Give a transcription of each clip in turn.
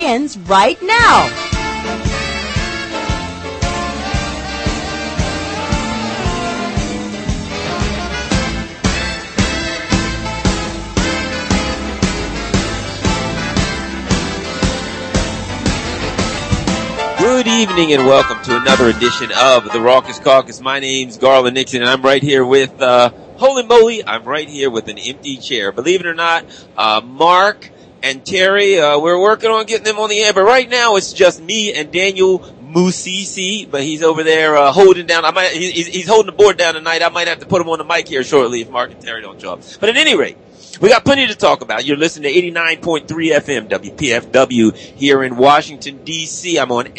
Ends right now. Good evening and welcome to another edition of the Raucous Caucus. My name's Garland Nixon and I'm right here with, holy moly, I'm right here with an empty chair. Believe it or not, Mark and Terry, we're working on getting them on the air, but right now it's just me and Daniel Musisi, but he's over there, holding down, he's holding the board down tonight. I might have to put him on the mic here shortly if Mark and Terry don't show up. But at any rate, we got plenty to talk about. You're listening to 89.3 FM WPFW here in Washington, D.C. I'm on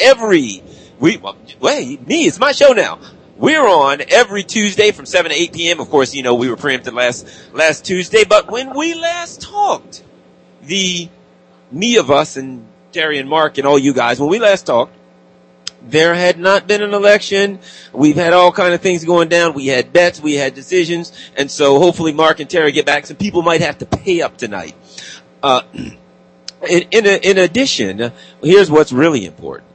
it's my show now. We're on every Tuesday from 7 to 8 p.m. Of course, you know, we were preempted last Tuesday, but when we last talked, me of us and Terry and Mark and all you guys, when we last talked, there had not been an election. We've had all kind of things going down. We had bets, we had decisions, and so hopefully Mark and Terry get back. Some people might have to pay up tonight. In addition, here's what's really important.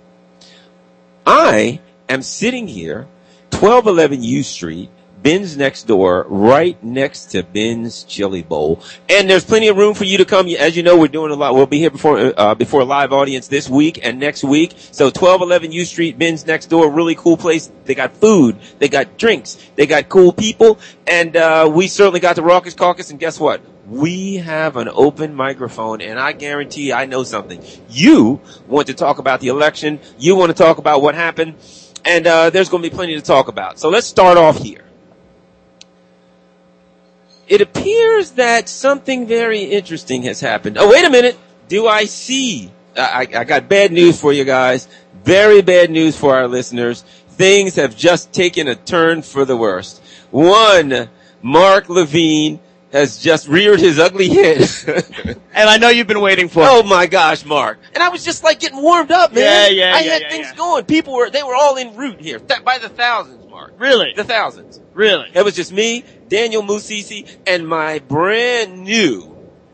I am sitting here, 1211 U Street, Ben's next door, right next to Ben's Chili Bowl. And there's plenty of room for you to come. As you know, we're doing a lot. We'll be here before a live audience this week and next week. So 1211 U Street, Ben's next door, really cool place. They got food. They got drinks. They got cool people. And, we certainly got the Raucous Caucus. And guess what? We have an open microphone, and I guarantee I know something. You want to talk about the election. You want to talk about what happened. And, there's going to be plenty to talk about. So let's start off here. It appears that something very interesting has happened. Oh, wait a minute. Do I see? I got bad news for you guys. Very bad news for our listeners. Things have just taken a turn for the worst. One, Mark Levine has just reared his ugly head. And I know you've been waiting for it. Oh my gosh, Mark. And I was just like getting warmed up, man. I had things going. They were all en route here. By the thousands, Mark. Really? The thousands. Really? It was just me, Daniel Musisi, and my brand new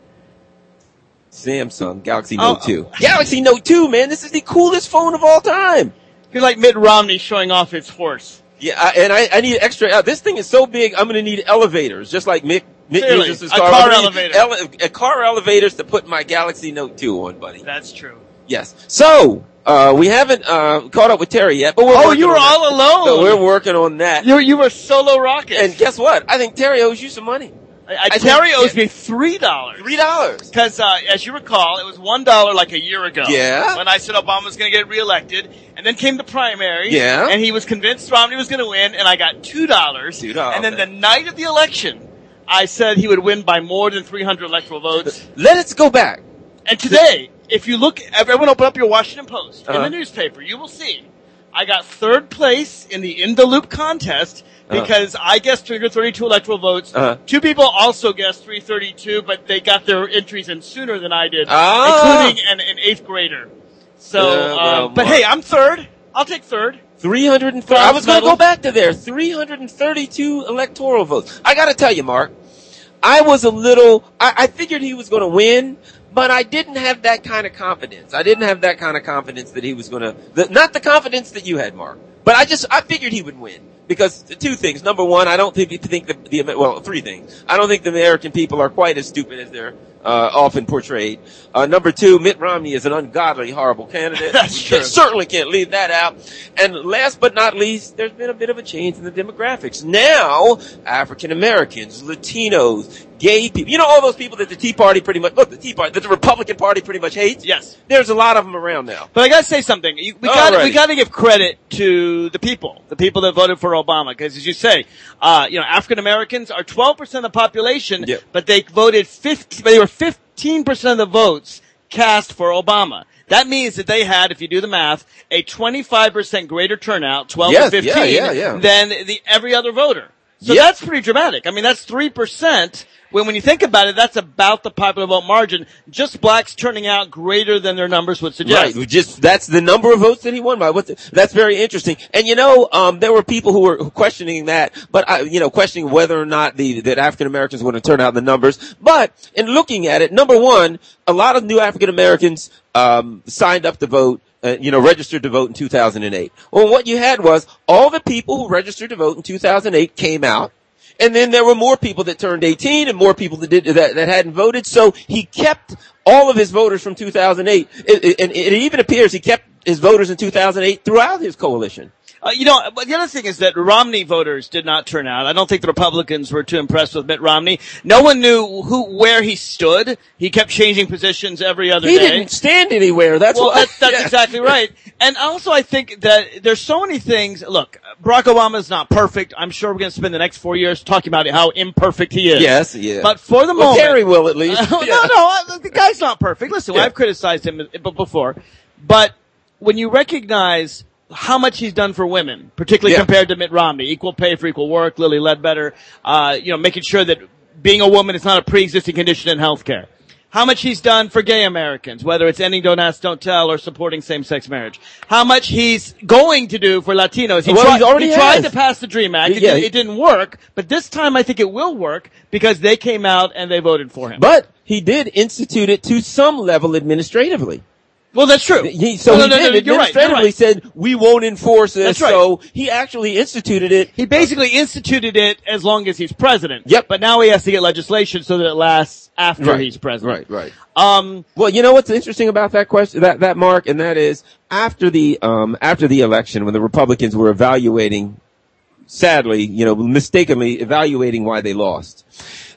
Samsung Galaxy Note 2. Galaxy Note 2, man. This is the coolest phone of all time. You're like Mitt Romney showing off his horse. Yeah, and I need extra. This thing is so big, I'm going to need elevators, just like Mick uses his car. Car elevator. Car elevators to put my Galaxy Note 2 on, buddy. That's true. Yes. So, we haven't caught up with Terry yet, but we're you were all alone. So we're working on that. You were solo rocket. And guess what? I think Terry owes you some money. Terry owes me $3. $3. Because, as you recall, it was $1 like a year ago. Yeah. When I said Obama was going to get reelected. And then came the primary. Yeah. And he was convinced Romney was going to win, and I got $2. $2. And then the night of the election, I said he would win by more than 300 electoral votes. Let's go back. And today, if you look, everyone open up your Washington Post in the newspaper, you will see I got third place in the In the Loop contest because I guessed 332 electoral votes. Two people also guessed 332, but they got their entries in sooner than I did, including an eighth grader. So, but hey, I'm third. I'll take third. 330. I was going to go back to there. 332 electoral votes. I got to tell you, Mark, I was I figured he was going to win, but I didn't have that kind of confidence. I didn't have that kind of confidence that he was going to, not the confidence that you had, Mark, but I figured he would win. Because two things. Number one, I don't think three things. I don't think the American people are quite as stupid as they're often portrayed. Number two, Mitt Romney is an ungodly, horrible candidate. That's true. Certainly can't leave that out. And last but not least, there's been a bit of a change in the demographics. Now, African Americans, Latinos, gay people, you know, all those people that the Tea Party pretty much, that the Republican Party pretty much hates? Yes. There's a lot of them around now. But I gotta say something. We gotta give credit to the people that voted for Obama. Because as you say, African Americans are 12% of the population, but they voted 15% of the votes cast for Obama. That means that they had, if you do the math, a 25% greater turnout, 12 to 15, than every other voter. So that's pretty dramatic. I mean, that's 3%. When you think about it, that's about the popular vote margin. Just blacks turning out greater than their numbers would suggest. Right. That's the number of votes that he won by. That's very interesting. And there were people who were questioning that, but questioning whether or not that African Americans would have turned out the numbers. But in looking at it, number one, a lot of new African Americans signed up to vote. Registered to vote in 2008. Well, what you had was all the people who registered to vote in 2008 came out. And then there were more people that turned 18 and more people that hadn't voted. So he kept all of his voters from 2008. And it even appears he kept his voters in 2008 throughout his coalition. But the other thing is that Romney voters did not turn out. I don't think the Republicans were too impressed with Mitt Romney. No one knew where he stood. He kept changing positions every other day. He didn't stand anywhere. That's exactly right. And also I think that there's so many things. Look, Barack Obama is not perfect. I'm sure we're going to spend the next 4 years talking about how imperfect he is. Yes, yeah. But for the moment. Terry will at least. No, the guy's not perfect. Listen, I've criticized him before. But when you recognize how much he's done for women, particularly compared to Mitt Romney, equal pay for equal work, Lilly Ledbetter, making sure that being a woman is not a pre-existing condition in healthcare. How much he's done for gay Americans, whether it's ending Don't Ask, Don't Tell or supporting same-sex marriage. How much he's going to do for Latinos. He tried to pass the DREAM Act. It didn't work, but this time I think it will work because they came out and they voted for him. But he did institute it to some level administratively. Well, that's true. He administratively said, we won't enforce this. That's right. So he actually instituted it. He basically instituted it as long as he's president. Yep. But now he has to get legislation so that it lasts after he's president. Right. Well, you know what's interesting about that question, that Mark, and that is after the election when the Republicans were evaluating, sadly, mistakenly evaluating why they lost.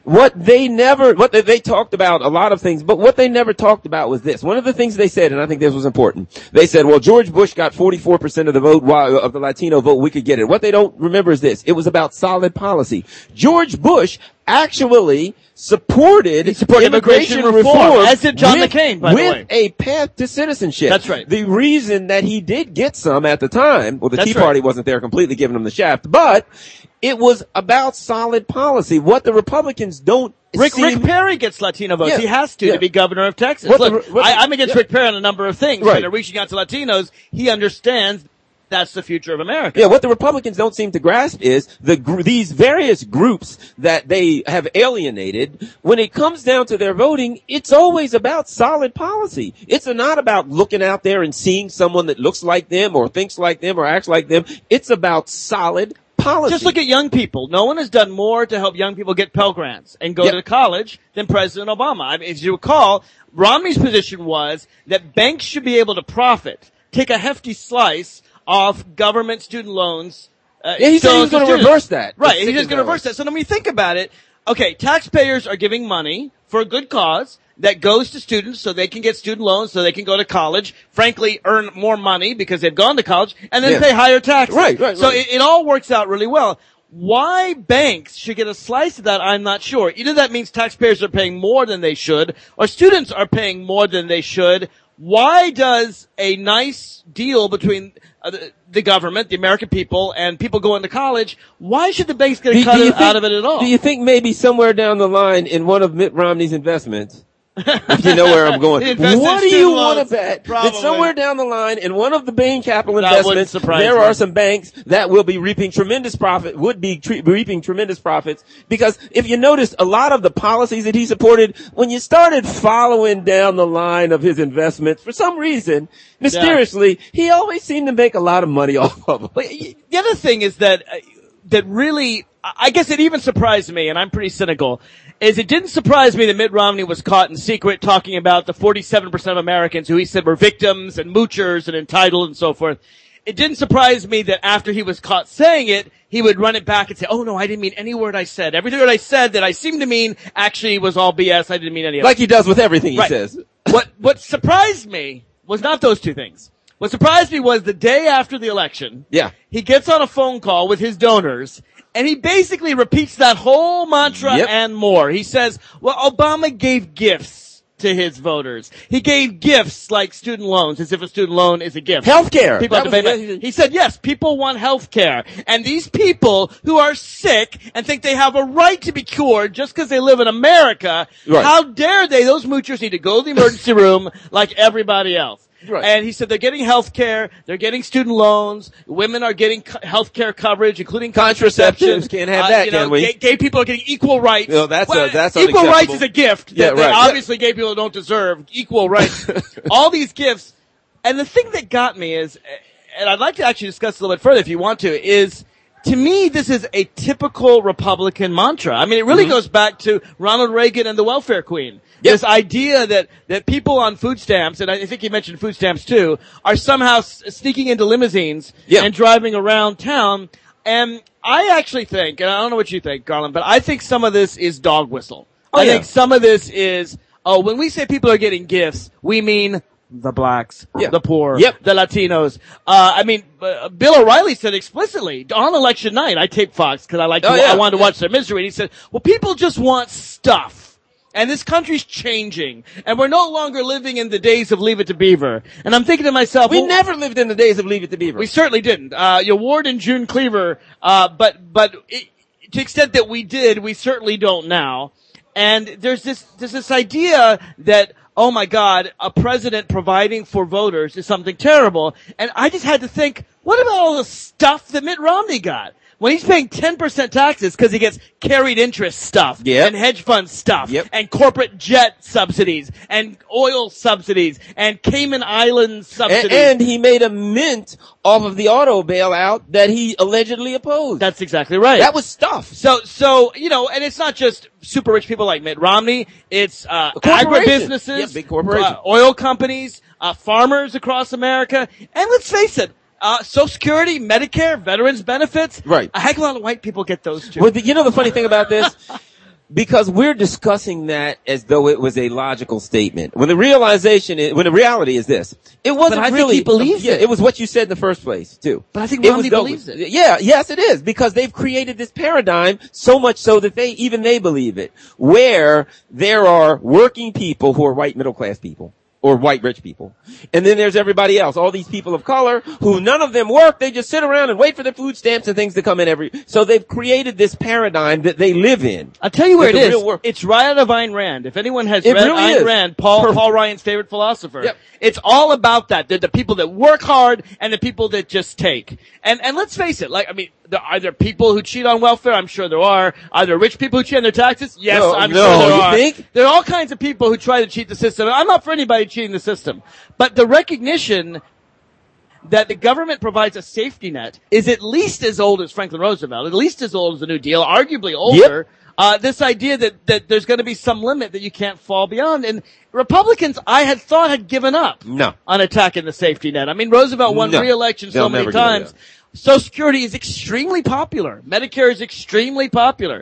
They talked about a lot of things, but what they never talked about was this. One of the things they said, and I think this was important, they said, well, George Bush got 44% of the vote, of the Latino vote, we could get it. What they don't remember is this. It was about solid policy. George Bush actually supported immigration reform, as did John McCain, by the way. With a path to citizenship. That's right. The reason that he did get some at the time, well, the Tea Party wasn't there completely giving him the shaft, but it was about solid policy. What the Republicans don't Rick Perry gets Latino votes. He has to be governor of Texas. I'm against Rick Perry on a number of things. Right. But reaching out to Latinos, he understands that's the future of America. Yeah, what the Republicans don't seem to grasp is these various groups that they have alienated. When it comes down to their voting, it's always about solid policy. It's not about looking out there and seeing someone that looks like them or thinks like them or acts like them. It's about solid policy. Just look at young people. No one has done more to help young people get Pell Grants and go to college than President Obama. I mean, as you recall, Romney's position was that banks should be able to profit, take a hefty slice off government student loans. He said he was going to reverse that. Right, he's just going to reverse that. So then we think about it. Okay, taxpayers are giving money for a good cause that goes to students so they can get student loans, so they can go to college, frankly, earn more money because they've gone to college, and then pay higher taxes. Right. So it all works out really well. Why banks should get a slice of that, I'm not sure. Either that means taxpayers are paying more than they should, or students are paying more than they should. Why does a nice deal between the government, the American people, and people going to college, why should the banks get a cut out of it at all? Do you think maybe somewhere down the line in one of Mitt Romney's investments, if you know where I'm going, what do you want to bet that somewhere down the line in one of the Bain Capital investments, there are some banks that will be reaping tremendous profit, reaping tremendous profits? Because if you noticed, a lot of the policies that he supported, when you started following down the line of his investments, for some reason, mysteriously, he always seemed to make a lot of money off of them. But the other thing is that really, I guess it even surprised me, and I'm pretty cynical, is it didn't surprise me that Mitt Romney was caught in secret talking about the 47% of Americans who he said were victims and moochers and entitled and so forth. It didn't surprise me that after he was caught saying it, he would run it back and say, oh no, I didn't mean any word I said. Every word I said that I seemed to mean actually was all BS. I didn't mean any of it. Like he does with everything he says. What surprised me was not those two things. What surprised me was the day after the election, he gets on a phone call with his donors, and he basically repeats that whole mantra and more. He says, well, Obama gave gifts to his voters. He gave gifts like student loans, as if a student loan is a gift. Healthcare. People have to pay. He said, yes, people want healthcare. And these people who are sick and think they have a right to be cured just because they live in America, right. How dare they? Those moochers need to go to the emergency room like everybody else. Right. And he said they're getting health care, they're getting student loans, women are getting health care coverage, including contraception. Can't have that, can we? Gay people are getting equal rights. No, that's equal rights is a gift that right. obviously gay people don't deserve. Equal rights. All these gifts. And the thing that got me is, and I'd like to actually discuss a little bit further if you want to, is to me, this is a typical Republican mantra. I mean, it really goes back to Ronald Reagan and the welfare queen. Yep. This idea that people on food stamps, and I think you mentioned food stamps too, are somehow sneaking into limousines and driving around town. And I actually think, and I don't know what you think, Garland, but I think some of this is dog whistle. I think some of this is, when we say people are getting gifts, we mean the blacks, the poor, the Latinos. Bill O'Reilly said explicitly on election night, I taped Fox because I wanted to watch their misery. And he said, well, people just want stuff. And this country's changing. And we're no longer living in the days of Leave It to Beaver. And I'm thinking to myself, we never lived in the days of Leave It to Beaver. We certainly didn't. Ward and June Cleaver, but to the extent that we did, we certainly don't now. And there's this idea that, oh my God, a president providing for voters is something terrible. And I just had to think, what about all the stuff that Mitt Romney got? When he's paying 10% taxes because he gets carried interest stuff and hedge fund stuff and corporate jet subsidies and oil subsidies and Cayman Islands subsidies. And he made a mint off of the auto bailout that he allegedly opposed. That's exactly right. That was stuff. So, and it's not just super rich people like Mitt Romney. It's, agribusinesses, big corporations, oil companies, farmers across America. And let's face it, Social Security, Medicare, veterans benefits. Right. A heck of a lot of white people get those too. Well, the funny thing about this, because we're discussing that as though it was a logical statement. When the reality is this, it wasn't but I really. Think he believes it. It was what you said in the first place too. But I think Romney believes it. Yes, it is, because they've created this paradigm so much so that they believe it, where there are working people who are white middle class people. Or white rich people. And then there's everybody else, all these people of color who none of them work, they just sit around and wait for their food stamps and things to come in so they've created this paradigm that they live in. I'll tell you where it is. It's right out of Ayn Rand. If anyone has read Ayn Rand, Paul Ryan's favorite philosopher, it's all about that. The people that work hard and the people that just take. And let's face it, are there people who cheat on welfare? I'm sure there are. Are there rich people who cheat on their taxes? Yes, I'm sure there are. You think? There are all kinds of people who try to cheat the system. I'm not for anybody cheating the system. But the recognition that the government provides a safety net is at least as old as Franklin Roosevelt, at least as old as the New Deal, arguably older. This idea that there's going to be some limit that you can't fall beyond. And Republicans, I had thought, had given up on attacking the safety net. I mean, Roosevelt won re-election so many times. Social Security is extremely popular. Medicare is extremely popular.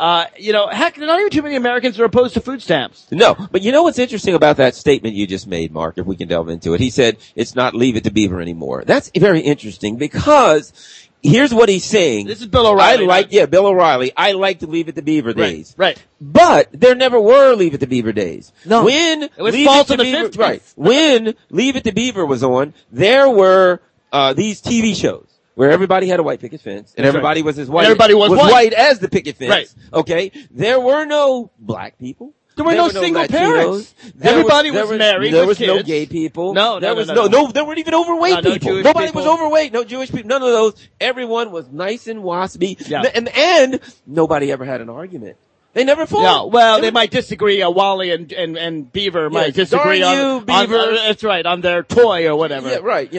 Heck, there are not even too many Americans that are opposed to food stamps. No, but you know what's interesting about that statement you just made, Mark, if we can delve into it. He said, it's not Leave It to Beaver anymore. That's very interesting because here's what he's saying. This is Bill O'Reilly. Bill O'Reilly. I like to Leave It to Beaver days. Right. But there never were Leave It to Beaver days. No. It was false in the 50s. Right. When Leave It to Beaver was on, there were, these TV shows where everybody had a white picket fence and everybody was as white. Everybody was white as the picket fence. Right. Okay. There were no black people. There were no single parents. Everybody was married. There was no gay people. No. There weren't even overweight people. Nobody was overweight. No Jewish people. None of those. Everyone was nice and waspy. Yeah. And nobody ever had an argument. They never fought. Yeah, well, they might disagree. Wally and Beaver might disagree on Beaver. That's right, on their toy or whatever. Yeah, right.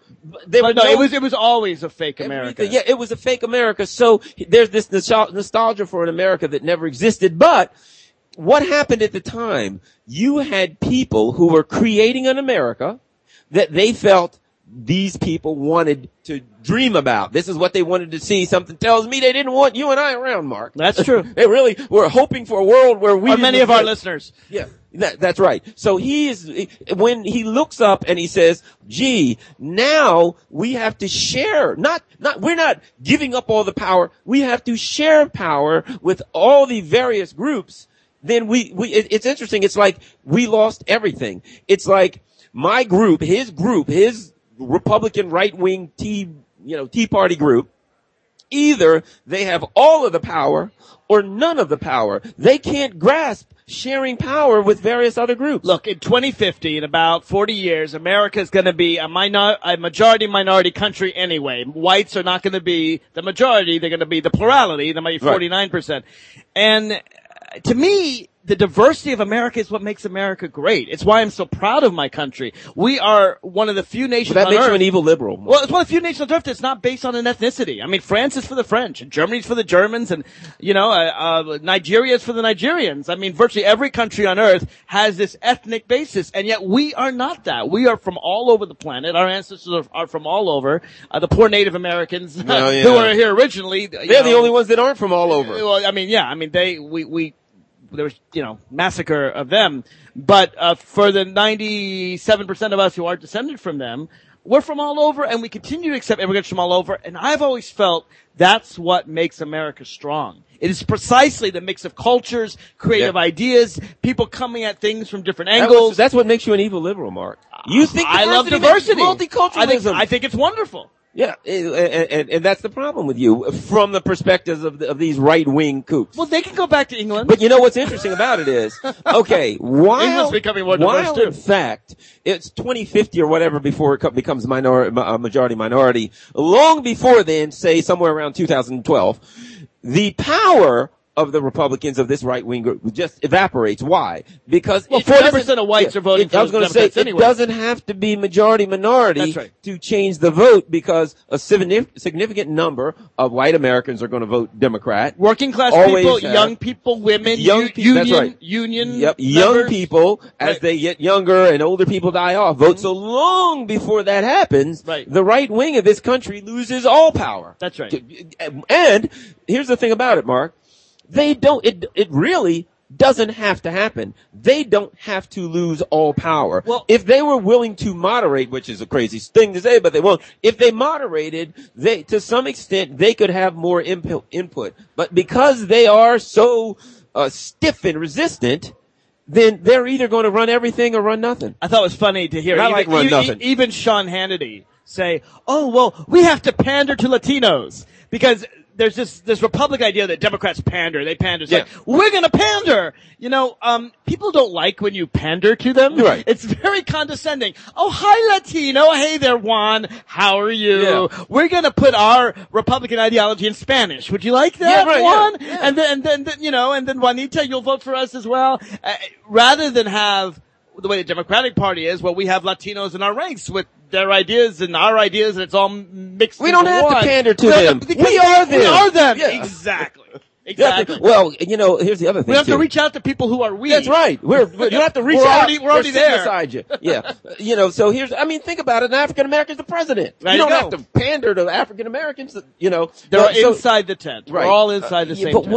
It was always a fake America. Yeah, it was a fake America. So there's this nostalgia for an America that never existed. But what happened at the time? You had people who were creating an America that they felt these people wanted to dream about. This is what they wanted to see. Something tells me they didn't want you and I around, Mark. That's true. They really were hoping for a world where we. Or many of our listeners. Yeah. That's right. So when he looks up and he says, gee, now we have to share, we're not giving up all the power. We have to share power with all the various groups then it's interesting. It's like we lost everything. It's like my group, his Republican right-wing Tea Party group, either they have all of the power or none of the power. They can't grasp sharing power with various other groups. Look, in 2050, in about 40 years, America is going to be a majority-minority country anyway. Whites are not going to be the majority. They're going to be the plurality. They might be 49%. Right. And to me, the diversity of America is what makes America great. It's why I'm so proud of my country. We are one of the few nations on Earth. That makes you an evil liberal. Well, it's one of the few nations on Earth that's not based on an ethnicity. I mean, France is for the French, and Germany's for the Germans, and, Nigeria is for the Nigerians. I mean, virtually every country on Earth has this ethnic basis, and yet we are not that. We are from all over the planet. Our ancestors are from all over. The poor Native Americans who are here originally. They're the only ones that aren't from all over. Well, there was, massacre of them. But, for the 97% of us who are descended from them, we're from all over and we continue to accept immigrants from all over. And I've always felt that's what makes America strong. It is precisely the mix of cultures, creative ideas, people coming at things from different angles. That's what makes you an evil liberal, Mark. You think I love diversity. Multiculturalism. I think it's wonderful. Yeah, and that's the problem with you from the perspectives of these right-wing kooks. Well, they can go back to England. But you know what's interesting about it is, okay, England's becoming more diverse too. In fact, it's 2050 or whatever before it becomes majority-minority, long before then, say somewhere around 2012, the power of the Republicans of this right-wing group just evaporates. Why? Because 40% of whites are voting for Democrats anyway. It doesn't have to be majority-minority to change the vote because a significant number of white Americans are going to vote Democrat. Working class people, young people, women, young people, as they get younger and older people die off, vote. So long before that happens, the right wing of this country loses all power. That's right. And here's the thing about it, Mark. It really doesn't have to happen. They don't have to lose all power. Well, if they were willing to moderate, which is a crazy thing to say, but they won't. If they moderated, to some extent, they could have more input. But because they are so, stiff and resistant, then they're either going to run everything or run nothing. I thought it was funny to hear. Even Sean Hannity say, "Oh, well, we have to pander to Latinos because there's this Republican idea that Democrats pander. They pander. Like, we're gonna pander. People don't like when you pander to them. Right. It's very condescending. Oh, hi, Latino. Hey there, Juan. How are you? Yeah. We're gonna put our Republican ideology in Spanish. Would you like that, Juan? Yeah. And then Juanita, you'll vote for us as well. Rather than have the way the Democratic Party is, where we have Latinos in our ranks with their ideas and our ideas, and it's all mixed. We don't have to pander to them. We are them. We are them. Yeah. Exactly. Well, here's the other thing. We have to reach out to people who are we. That's right. You have to reach out. We're already there. Beside you. Yeah. So think about it. An African American's the president. You don't have to pander to African Americans. They're inside the tent. Right. We're all inside the same tent.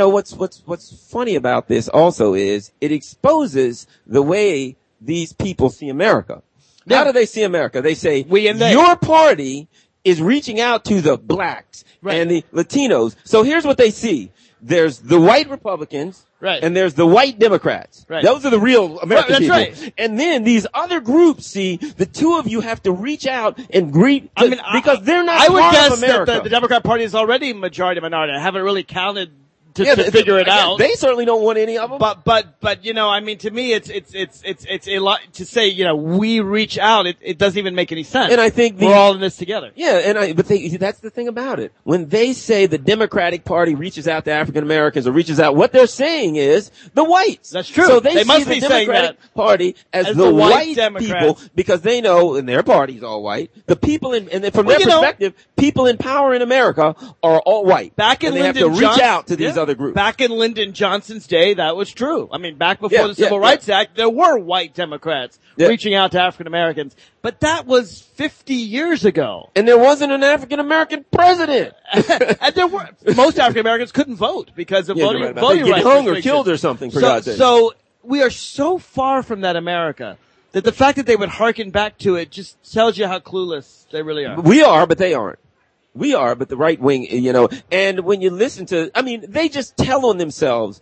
But what's funny about this also is it exposes the way these people see America. Yeah. How do they see America? They say, we and they. Your party is reaching out to the blacks and the Latinos. So here's what they see. There's the white Republicans, and there's the white Democrats. Right. Those are the real American people. Right. And then these other groups see the two of you have to reach out and greet because they're not part of America. I would guess that the Democrat Party is already majority minority. I haven't really counted to figure it out. They certainly don't want any of them. But to me, it's a lot to say, we reach out. It doesn't even make any sense. And I think we're all in this together. Yeah, that's the thing about it. When they say the Democratic Party reaches out to African Americans or reaches out, what they're saying is the whites. That's true. So they must see be the saying Democratic Party as the white people because they know, and their party's all white. The people from their perspective, people in power in America are all white. Back in Lyndon Johnson, they have to reach out to these other groups. Back in Lyndon Johnson's day, that was true. I mean, back before the Civil Rights Act, there were white Democrats reaching out to African Americans. But that was 50 years ago. And there wasn't an African American president. And most African Americans couldn't vote because of voting rights. They get hung or killed or something, for God's sake. So we are so far from that America that the fact that they would hearken back to it just tells you how clueless they really are. We are, but they aren't. We are, but the right wing, and when you listen to, they just tell on themselves.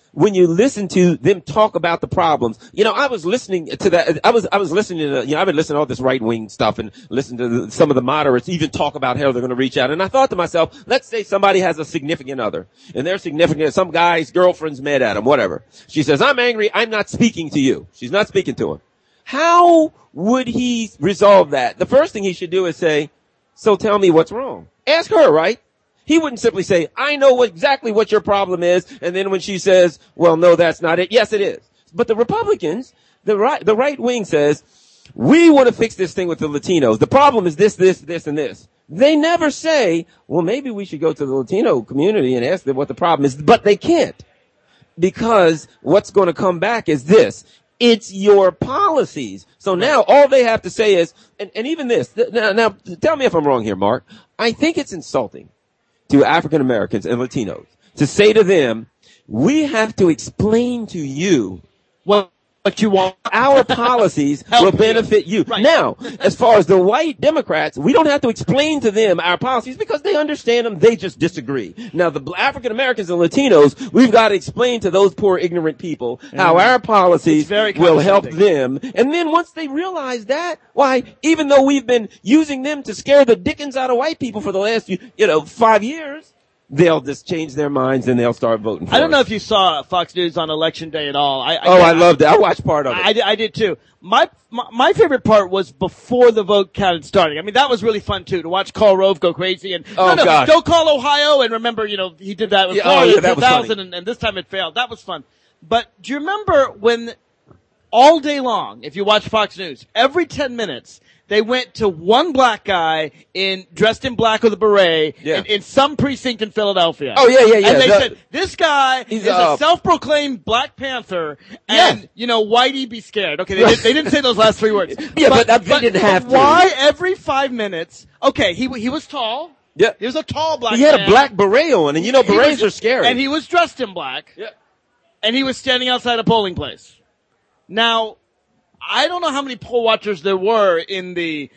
when you listen to them talk about the problems. I was listening to that. I was listening to, I've been listening to all this right-wing stuff and listening to some of the moderates even talk about how they're going to reach out. And I thought to myself, let's say somebody has a significant other and they're significant. Some guy's girlfriend's mad at him, whatever. She says, I'm angry. I'm not speaking to you. She's not speaking to him. How would he resolve that? The first thing he should do is say, so tell me what's wrong. Ask her, right? He wouldn't simply say, I know exactly what your problem is. And then when she says, well, no, that's not it. Yes, it is. But the Republicans, the right wing says, we want to fix this thing with the Latinos. The problem is this, and this. They never say, well, maybe we should go to the Latino community and ask them what the problem is. But they can't. Because what's going to come back is this. It's your policies. So now all they have to say is, and even this, now tell me if I'm wrong here, Mark. I think it's insulting to African Americans and Latinos to say to them, we have to explain to you what you want. Our policies will benefit you. Right. Now, as far as the white Democrats, we don't have to explain to them our policies because they understand them. They just disagree. Now, the African Americans and Latinos, we've got to explain to those poor ignorant people how our policies will help them. And then once they realize that, why, even though we've been using them to scare the dickens out of white people for the last, 5 years, they'll just change their minds and they'll start voting for I don't know if you saw Fox News on Election Day at all. I loved it. I watched part of it. I did too. My favorite part was before the vote counted starting. I mean, that was really fun too, to watch Karl Rove go crazy and, gosh. Don't call Ohio. And remember, he did that with Florida in 2000 and this time it failed. That was fun. But do you remember when all day long, if you watch Fox News, every 10 minutes, they went to one black guy dressed in black with a beret in some precinct in Philadelphia. Oh, yeah. And they said, this guy is a self-proclaimed Black Panther and, Whitey be scared. Okay, they didn't say those last three words. Yeah, but they didn't have to. Why every 5 minutes? Okay, he was tall. Yeah. He was a tall black man. He had a black beret on, and berets are scary. And he was dressed in black. Yeah. And he was standing outside a polling place. Now, I don't know how many poll watchers there were in the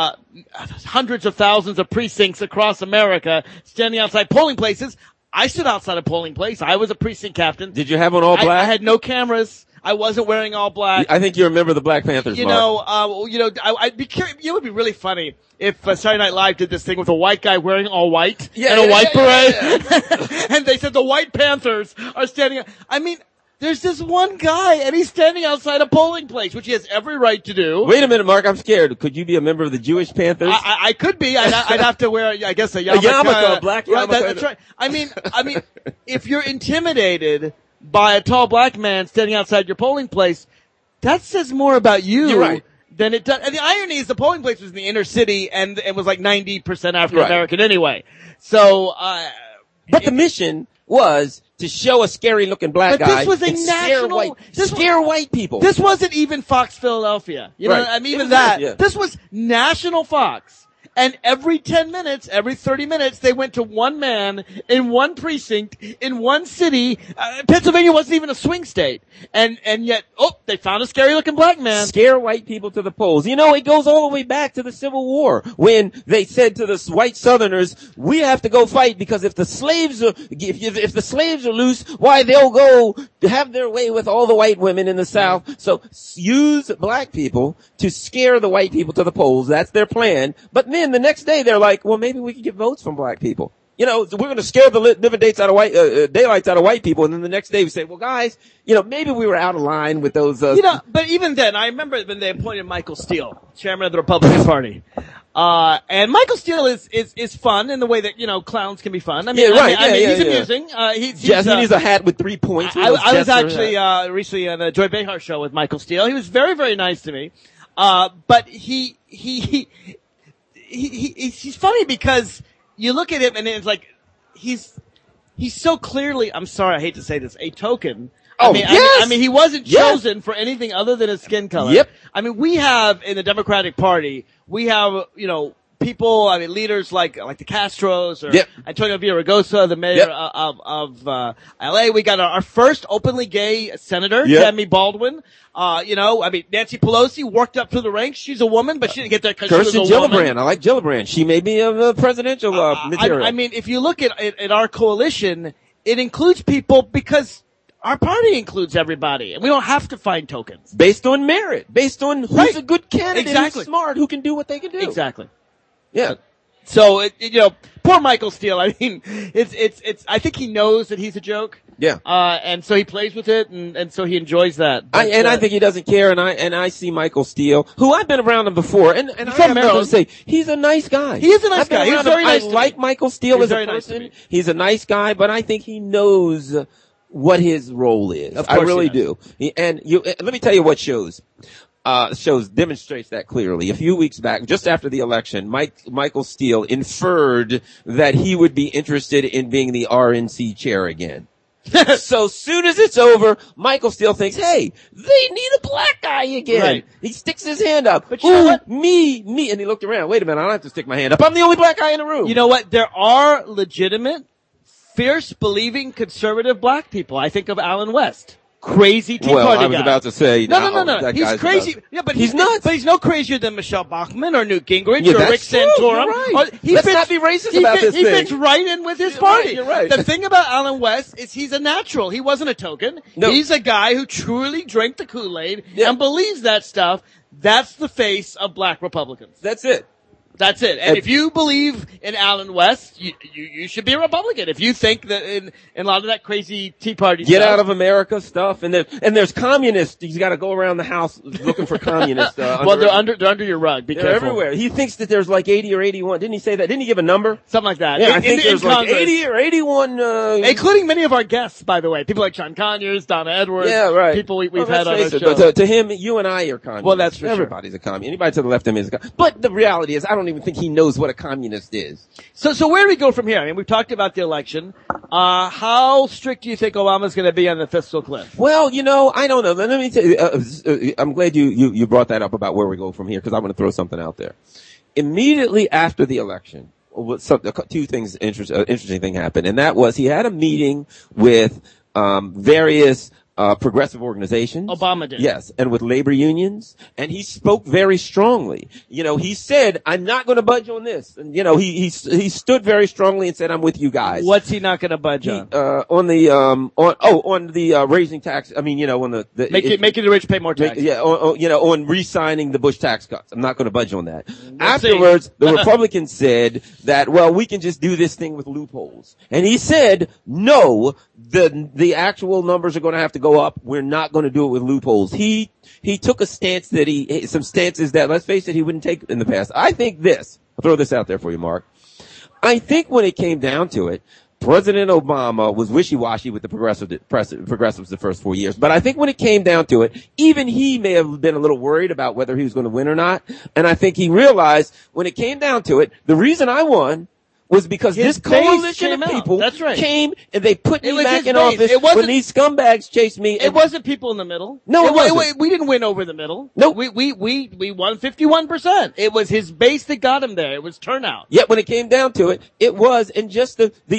hundreds of thousands of precincts across America standing outside polling places. I stood outside a polling place. I was a precinct captain. Did you have on all black? I had no cameras. I wasn't wearing all black. I think you remember the Black Panthers, Mark. I'd be curious. It would be really funny if Saturday Night Live did this thing with a white guy wearing all white and a white beret. And they said the White Panthers are standing. I mean, there's this one guy, and he's standing outside a polling place, which he has every right to do. Wait a minute, Mark. I'm scared. Could you be a member of the Jewish Panthers? I could be. I'd have to wear, I guess, a yarmulke. A black Right, yarmulke. that's right. I mean, if you're intimidated by a tall black man standing outside your polling place, that says more about you. You're right. Than it does. And the irony is the polling place was in the inner city and it was like 90% African American anyway. So, but the mission was to show a scary looking black guy. This was a national, scare white people. This wasn't even Fox Philadelphia. This was national Fox. And every 10 minutes, every 30 minutes, they went to one man in one precinct in one city. Pennsylvania wasn't even a swing state. And yet, they found a scary looking black man. Scare white people to the polls. It goes all the way back to the Civil War when they said to the white Southerners, we have to go fight because if the slaves are loose, why they'll go have their way with all the white women in the South. So use black people to scare the white people to the polls. That's their plan. But then the next day they're like, well, maybe we can get votes from black people. We're going to scare the living daylights out of white people. And then the next day we say, well, guys, maybe we were out of line with those. But even then, I remember when they appointed Michael Steele, chairman of the Republican Party. And Michael Steele is fun in the way that, clowns can be fun. I mean, he's amusing. He needs a hat with 3 points. I was actually, recently on the Joy Behar show with Michael Steele. He was very, very nice to me. But he's funny because you look at him and it's like, he's so clearly, I'm sorry, I hate to say this, a token. I mean, he wasn't chosen for anything other than his skin color. Yep. I mean, we have in the Democratic Party, we have, people, leaders like the Castros or Antonio Villaraigosa, the mayor of LA. We got our first openly gay senator, Tammy Baldwin. Nancy Pelosi worked up through the ranks. She's a woman, but she didn't get there because she was a woman. Gillibrand. I like Gillibrand. She may be a presidential material. If you look at our coalition, it includes people because Our party includes everybody, and we don't have to find tokens. Based on merit, based on who's a good candidate, who's smart, who can do what they can do. Exactly. Yeah. So, poor Michael Steele. I mean, I think he knows that he's a joke. Yeah. And so he plays with it, and so he enjoys that. But, I think he doesn't care, and I see Michael Steele, who I've been around him before, and I have nothing to say. He's a nice guy. He is a nice guy. He's very nice. I like Michael Steele as a person. He's a nice guy, but I think he knows what his role is. Of course I really do. Let me tell you what shows demonstrates that clearly. A few weeks back, just after the election, Michael Steele inferred that he would be interested in being the RNC chair again. So soon as it's over, Michael Steele thinks, hey, they need a black guy again. Right. He sticks his hand up. But you know what? Me. And he looked around. Wait a minute, I don't have to stick my hand up. I'm the only black guy in the room. You know what? There are legitimate, fierce, believing, conservative black people. I think of Alan West. Crazy Tea Party guy. I was about to say. No. He's crazy. But he's nuts. But he's no crazier than Michelle Bachmann or Newt Gingrich or Rick Santorum. Right. Let's not be racist about this thing. He fits right in with his party. You're right. The thing about Alan West is he's a natural. He wasn't a token. No. He's a guy who truly drank the Kool-Aid and believes that stuff. That's the face of black Republicans. That's it. That's it. And if you believe in Alan West, you should be a Republican. If you think that in a lot of that crazy Tea Party Get stuff. out of America stuff, and there's communists. You got to go around the house looking for communists. Well, they're under your rug. Be careful. Everywhere. He thinks that there's like 80 or 81. Didn't he say that? Didn't he give a number? Something like that. Yeah, I think there's like 80 or 81. Including many of our guests, by the way. People like Sean Conyers, Donna Edwards. Yeah, right. People we've had on our show. But to him, you and I are communists. Well, that's for Everybody's a communist. Anybody to the left of him is a communist. But the reality is, I don't even think he knows what a communist is. So where do we go from here? I mean, we've talked about the election. How strict do you think Obama's going to be on the fiscal cliff? Well, I don't know. Let me tell you, I'm glad you brought that up about where we go from here, because I want to throw something out there. Immediately after the election, two things, interesting thing happened, and that was he had a meeting with various progressive organizations. Obama did. Yes, and with labor unions, and he spoke very strongly. He said, I'm not going to budge on this. And, he stood very strongly and said, I'm with you guys. What's he not going to budge on? On the raising tax, on the making the rich pay more tax. On re-signing the Bush tax cuts. I'm not going to budge on that. Afterwards, the Republicans said that, well, we can just do this thing with loopholes. And he said, no, the actual numbers are going to have to go up. We're not going to do it with loopholes. He took a stance some stances that, let's face it, he wouldn't take in the past. I think I'll throw this out there for you, Mark. I think when it came down to it, President Obama was wishy-washy with the progressives the first 4 years. But I think when it came down to it, even he may have been a little worried about whether he was going to win or not. And I think he realized when it came down to it, the reason I won was because this coalition of people came and they put me back in office when these scumbags chased me. It wasn't people in the middle. No, it wasn't. We didn't win over the middle. No. We won 51%. It was his base that got him there. It was turnout. Yet when it came down to it, it was, and just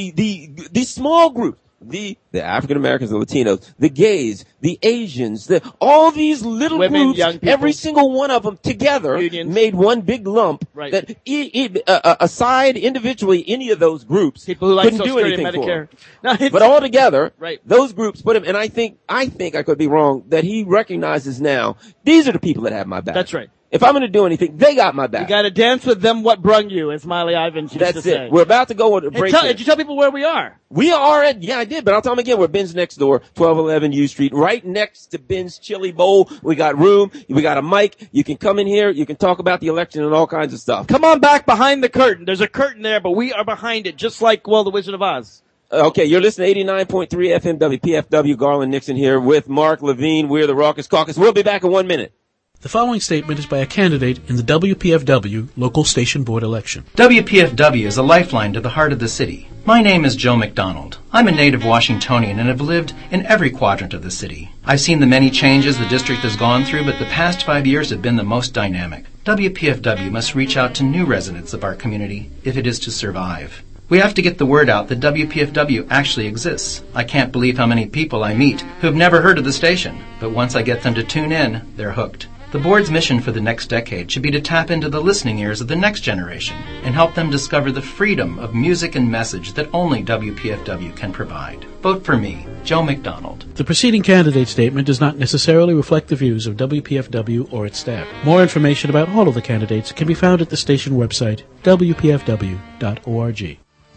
the small group, the African Americans, the Latinos, the gays, the Asians, all these little women, groups, young people, every single one of them together made one big lump. Right. That aside individually, any of those groups people who like couldn't Social do Security anything and Medicare. for them. But all together, right. Those groups put him. And I think I could be wrong that he recognizes now these are the people that have my back. That's right. If I'm going to do anything, they got my back. You got to dance with them. What brung you, as Miley Ivins used to say. That's it. We're about to go on a break. Did you tell people where we are? We are I did, but I'll tell them again. We're Ben's next door, 1211 U Street, right next to Ben's Chili Bowl. We got room. We got a mic. You can come in here. You can talk about the election and all kinds of stuff. Come on back behind the curtain. There's a curtain there, but we are behind it, just like, the Wizard of Oz. Okay, you're listening to 89.3 FM WPFW. Garland Nixon here with Mark Levine. We're the Raucous Caucus. We'll be back in 1 minute. The following statement is by a candidate in the WPFW local station board election. WPFW is a lifeline to the heart of the city. My name is Joe McDonald. I'm a native Washingtonian and have lived in every quadrant of the city. I've seen the many changes the district has gone through, but the past 5 years have been the most dynamic. WPFW must reach out to new residents of our community if it is to survive. We have to get the word out that WPFW actually exists. I can't believe how many people I meet who have never heard of the station, but once I get them to tune in, they're hooked. The board's mission for the next decade should be to tap into the listening ears of the next generation and help them discover the freedom of music and message that only WPFW can provide. Vote for me, Joe McDonald. The preceding candidate statement does not necessarily reflect the views of WPFW or its staff. More information about all of the candidates can be found at the station website, wpfw.org.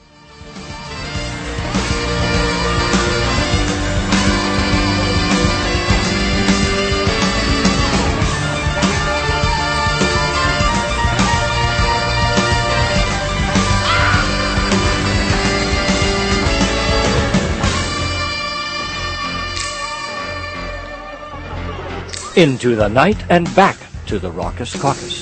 Into the night and back to the Raucous Caucus.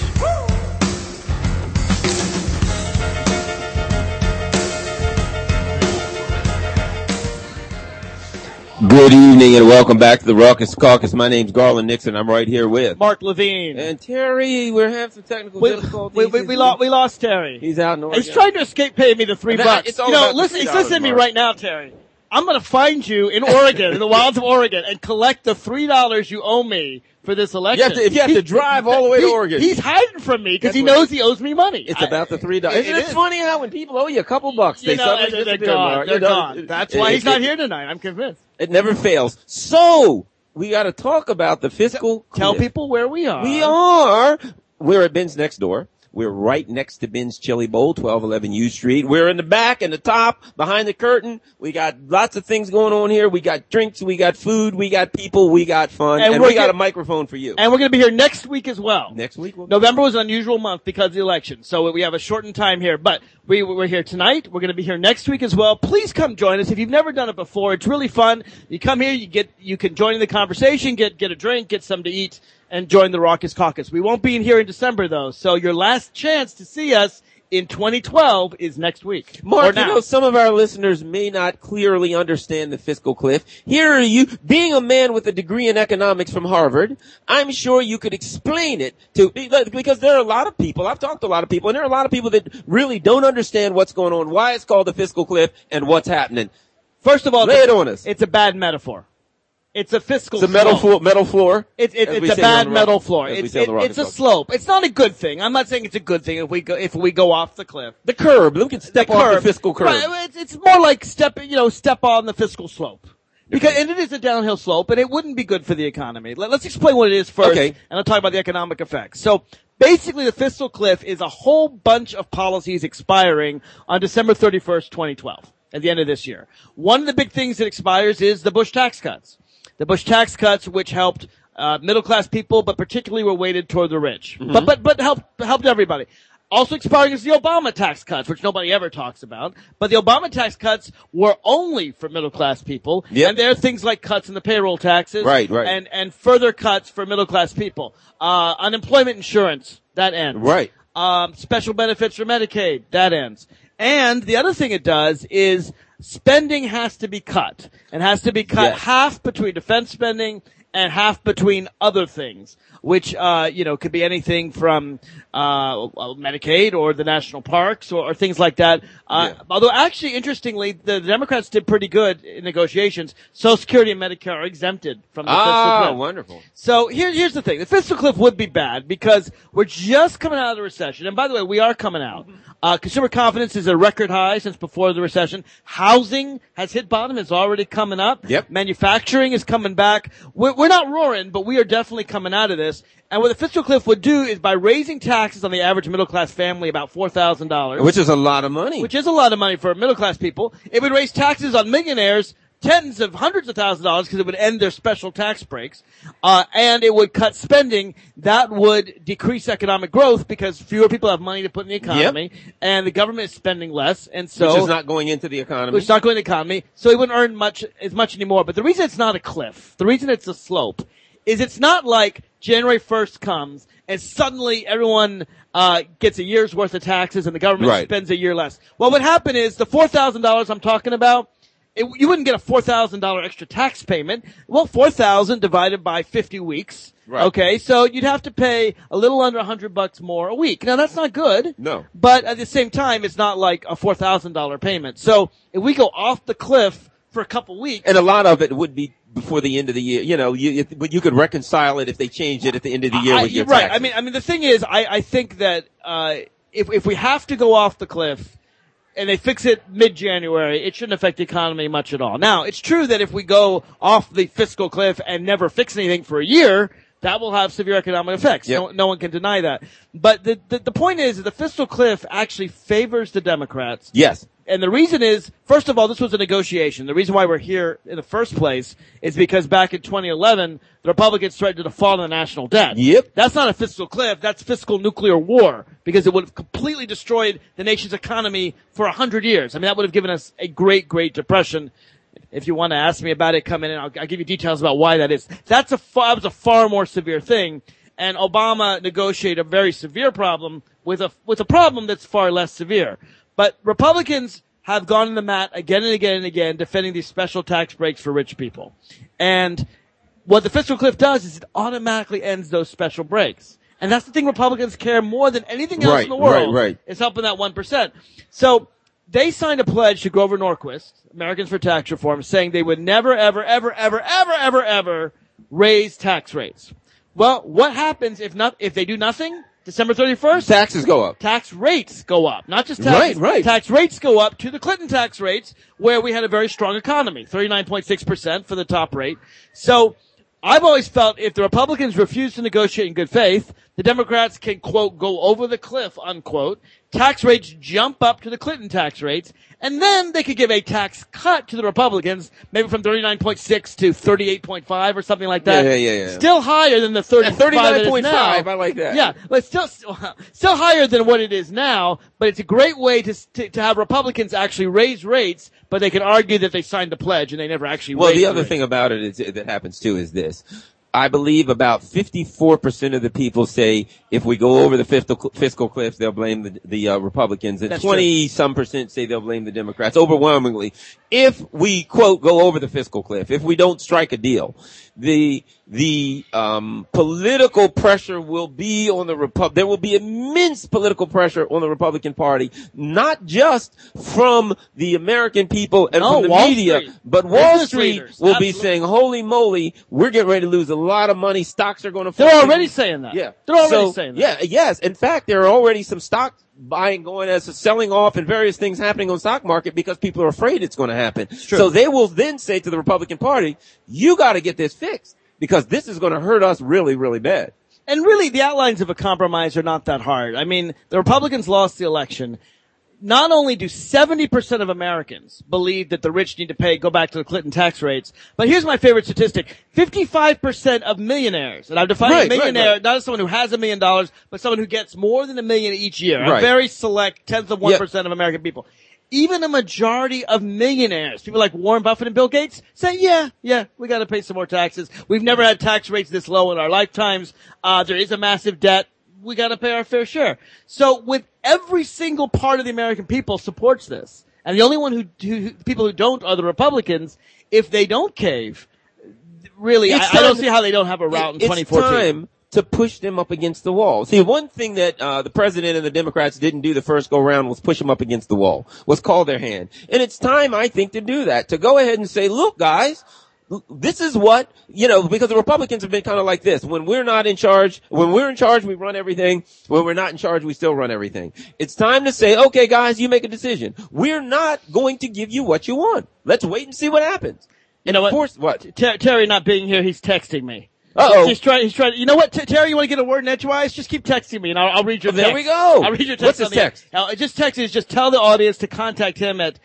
Good evening and welcome back to the Raucous Caucus. My name's Garland Nixon. I'm right here with Mark Levine and Terry. We're having some technical difficulties. We lost Terry. He's out in Oregon. He's trying to escape paying me the $3. Listen, he's listening to me Mark. right now, Terry. I'm going to find you in Oregon, in the wilds of Oregon, and collect the $3 you owe me for this election. If you have to drive all the way to Oregon. He's hiding from me because he knows he owes me money. It's about the $3. Isn't it funny how when people owe you a couple bucks, they suddenly they're disappear, gone. Mark? They're gone. That's why he's not here tonight. I'm convinced. It never fails. So, we got to talk about the fiscal. Tell people where we are. We're at Ben's next door. We're right next to Ben's Chili Bowl, 1211 U Street. We're in the back and the top, behind the curtain. We got lots of things going on here. We got drinks, we got food, we got people, we got fun, and we got a microphone for you. And we're going to be here next week as well. Next week? November was an unusual month because of the election, so we have a shortened time here. But we're here tonight. We're going to be here next week as well. Please come join us. If you've never done it before, it's really fun. You come here, you can join in the conversation, get a drink, get something to eat, and join the Raucous Caucus. We won't be in here in December, though, so your last chance to see us in 2012 is next week. Mark, some of our listeners may not clearly understand the fiscal cliff. Here are you, being a man with a degree in economics from Harvard, I'm sure you could explain it because there are a lot of people, I've talked to a lot of people, and there are a lot of people that really don't understand what's going on, why it's called the fiscal cliff, and what's happening. First of all, lay it on us. It's a bad metaphor. It's a fiscal slope. It's a metal floor? It's a bad metal floor. It's a slope. It's not a good thing. I'm not saying it's a good thing if we go off the cliff. The curb. We can step off the fiscal curb. Right. It's more like step on the fiscal slope. And it is a downhill slope, and it wouldn't be good for the economy. Let's explain what it is first, and I'll talk about the economic effects. So, basically, the fiscal cliff is a whole bunch of policies expiring on December 31st, 2012, at the end of this year. One of the big things that expires is the Bush tax cuts. The Bush tax cuts, which helped middle-class people, but particularly were weighted toward the rich. Mm-hmm. But helped everybody. Also expiring is the Obama tax cuts, which nobody ever talks about. But the Obama tax cuts were only for middle-class people. Yep. And there are things like cuts in the payroll taxes. Right. And further cuts for middle-class people. Unemployment insurance, that ends. Right. Special benefits for Medicaid, that ends. And the other thing it does is spending has to be cut, and has to be cut half between defense spending and half between other things, which, could be anything from, Medicaid or the national parks or things like that. Although actually, interestingly, the Democrats did pretty good in negotiations. Social Security and Medicare are exempted from the fiscal cliff. Wonderful. So here's the thing. The fiscal cliff would be bad because we're just coming out of the recession. And by the way, we are coming out. Consumer confidence is a record high since before the recession. Housing has hit bottom. It's already coming up. Yep. Manufacturing is coming back. We're not roaring, but we are definitely coming out of this. And what the fiscal cliff would do is by raising taxes on the average middle-class family about $4,000. Which is a lot of money. Which is a lot of money for middle-class people. It would raise taxes on millionaires tens of hundreds of thousands of dollars because it would end their special tax breaks. And it would cut spending. That would decrease economic growth because fewer people have money to put in the economy. Yep. And the government is spending less. And so. Which is not going into the economy. Which is not going to the economy. So it wouldn't earn as much anymore. But the reason it's not a cliff, the reason it's a slope, is it's not like January 1st comes and suddenly everyone gets a year's worth of taxes and the government spends a year less. What would happen is the $4,000 I'm talking about, you wouldn't get a $4,000 extra tax payment. Well, 4,000 divided by 50 weeks. Right. Okay, so you'd have to pay a little under $100 more a week. Now that's not good. No. But at the same time, it's not like a $4,000 payment. So if we go off the cliff for a couple weeks. And a lot of it would be before the end of the year. You know, but you could reconcile it if they changed it at the end of the year with your right. taxes. I mean, the thing is, I think that, if we have to go off the cliff, and they fix it mid-January, it shouldn't affect the economy much at all. Now, it's true that if we go off the fiscal cliff and never fix anything for a year, that will have severe economic effects. Yep. No one can deny that. But the point is that the fiscal cliff actually favors the Democrats. Yes. And the reason is, first of all, this was a negotiation. The reason why we're here in the first place is because back in 2011, the Republicans threatened to default on the national debt. Yep. That's not a fiscal cliff. That's fiscal nuclear war, because it would have completely destroyed the nation's economy for 100 years. I mean, that would have given us a great, great depression. If you want to ask me about it, come in and I'll give you details about why that is. That was a far more severe thing. And Obama negotiated a very severe problem with a problem that's far less severe. But Republicans have gone on the mat again and again and again defending these special tax breaks for rich people. And what the fiscal cliff does is it automatically ends those special breaks. And that's the thing Republicans care more than anything else in the world. Right. Is helping that 1%. So they signed a pledge to Grover Norquist, Americans for Tax Reform, saying they would never, ever, ever, ever, ever, ever, ever raise tax rates. Well, what happens if they do nothing? December 31st? Taxes go up. Tax rates go up. Not just taxes. Right. Tax rates go up to the Clinton tax rates, where we had a very strong economy. 39.6% for the top rate. So, I've always felt if the Republicans refuse to negotiate in good faith, the Democrats can, quote, go over the cliff, unquote. Tax rates jump up to the Clinton tax rates, and then they could give a tax cut to the Republicans, maybe from 39.6 to 38.5 or something like that. Yeah. Still higher than the 39.5. I like that. Yeah, but still higher than what it is now, but it's a great way to have Republicans actually raise rates, but they can argue that they signed the pledge and they never actually raised the other rate. thing about it is, that happens too is this. I believe about 54% of the people say if we go over the fiscal cliff, they'll blame the Republicans, and 20-some% say they'll blame the Democrats. Overwhelmingly, if we, quote, go over the fiscal cliff, if we don't strike a deal, the political pressure will be on the there will be immense political pressure on the Republican Party, not just from the American people and from the Wall media, Street. but Wall Business Street leaders. will Absolutely. be saying, holy moly, we're getting ready to lose a lot of money. Stocks are going to fall. They're already saying that. Yeah. They're already saying that. Yeah, yes. In fact, there are already some stock buying going as selling off and various things happening on the stock market because people are afraid it's going to happen. So they will then say to the Republican Party, you got to get this fixed because this is going to hurt us really, really bad. And really, the outlines of a compromise are not that hard. I mean, the Republicans lost the election. Not only do 70% of Americans believe that the rich need to go back to the Clinton tax rates, but here's my favorite statistic. 55% of millionaires, and I'm defining a millionaire not as someone who has $1 million, but someone who gets more than $1 million each year. A very select 1/10 of American people. Even a majority of millionaires, people like Warren Buffett and Bill Gates, say, yeah, we got to pay some more taxes. We've never had tax rates this low in our lifetimes. There is a massive debt. We got to pay our fair share. So with every single part of the American people supports this. And the only one who people who don't are the Republicans. If they don't cave, really, I don't see how they don't have a route in 2014. It's time to push them up against the wall. See, one thing that the president and the Democrats didn't do the first go round was push them up against the wall, was call their hand. And it's time, I think, to do that, to go ahead and say, look, guys, this is what, because the Republicans have been kind of like this. When we're not in charge, when we're in charge, we run everything. When we're not in charge, we still run everything. It's time to say, okay, guys, you make a decision. We're not going to give you what you want. Let's wait and see what happens. You know what? Terry not being here, he's texting me. Uh-oh. He's trying, you know what, Terry, you want to get a word in edgewise? Just keep texting me and I'll read your text. There we go. I'll read your text. What's his text? Just tell the audience to contact him at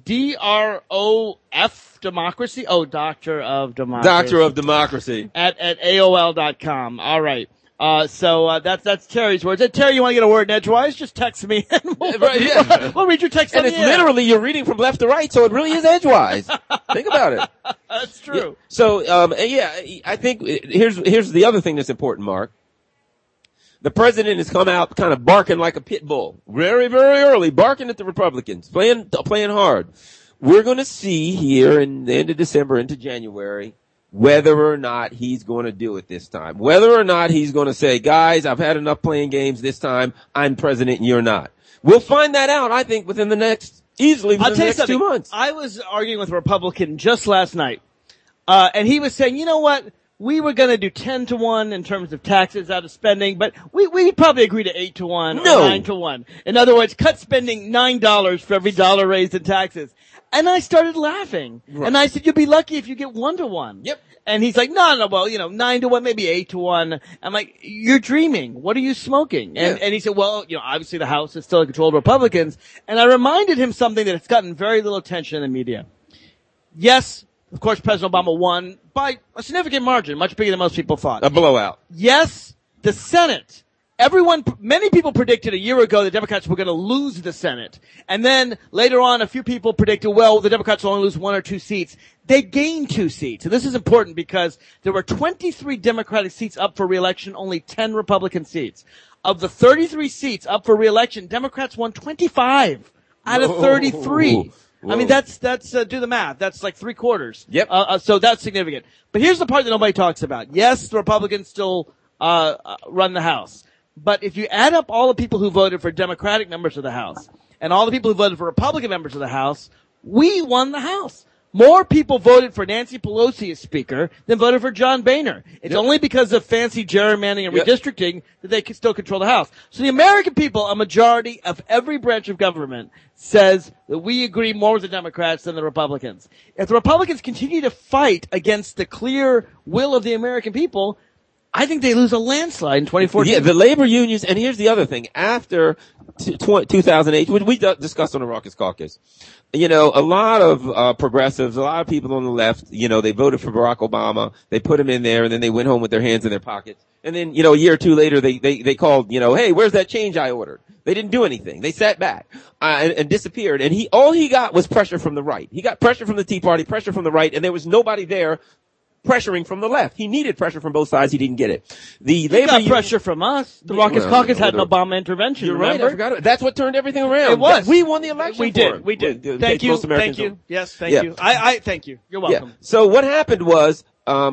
DROF Democracy. Oh, Doctor of Democracy. Doctor of Democracy. At AOL.com. All right. So that's Terry's words. Terry, you want to get a word in edgewise? Just text me and we'll read your text and on it's the air. Literally you're reading from left to right, so it really is edgewise. Think about it. That's true. Yeah. So, I think here's the other thing that's important, Mark. The president has come out kind of barking like a pit bull. Very, very early, barking at the Republicans, playing hard. We're going to see here in the end of December into January whether or not he's going to do it this time. Whether or not he's going to say, guys, I've had enough playing games this time. I'm president and you're not. We'll find that out, I think, within the next Easily I'll within tell the you next something. 2 months. I was arguing with a Republican just last night, and he was saying, you know what? We were going to do 10-1 in terms of taxes out of spending, but we'd probably agree to 8-1 or 9-1. In other words, cut spending $9 for every dollar raised in taxes. And I started laughing. Right. And I said, you'll be lucky if you get 1-1. Yep. And he's like, no, well, 9-1, maybe 8-1. I'm like, you're dreaming. What are you smoking? And he said, well, obviously the House is still in control of Republicans. And I reminded him something that has gotten very little attention in the media. Yes, of course, President Obama won by a significant margin, much bigger than most people thought. A blowout. Yes, the Senate. Many people predicted a year ago the Democrats were going to lose the Senate. And then later on, a few people predicted, well, the Democrats will only lose 1 or 2 seats. They gained 2 seats. And this is important because there were 23 Democratic seats up for re-election, only 10 Republican seats. Of the 33 seats up for re-election, Democrats won 25 out of 33. Whoa. I mean, that's, do the math. That's like 3/4. Yep. So that's significant. But here's the part that nobody talks about. Yes, the Republicans still, run the House. But if you add up all the people who voted for Democratic members of the House and all the people who voted for Republican members of the House, we won the House. More people voted for Nancy Pelosi as Speaker than voted for John Boehner. It's only because of fancy gerrymandering and redistricting that they can still control the House. So the American people, a majority of every branch of government, says that we agree more with the Democrats than the Republicans. If the Republicans continue to fight against the clear will of the American people, I think they lose a landslide in 2014. Yeah, the labor unions, and here's the other thing. After 2008, which we discussed on the Raucous Caucus, a lot of progressives, a lot of people on the left, they voted for Barack Obama. They put him in there, and then they went home with their hands in their pockets. And then, a year or two later, they called, hey, where's that change I ordered? They didn't do anything. They sat back and disappeared. And all he got was pressure from the right. He got pressure from the Tea Party, pressure from the right, and there was nobody there pressuring from the left. He needed pressure from both sides. He didn't get it. He got pressure from us. The Raucous Caucus had an Obama intervention. You're remember? Right. I forgot it. That's what turned everything around. It was. We won the election. We did. We did. Thank you. Thank you. Yes. Thank you. I thank you. You're welcome. Yeah. So what happened was,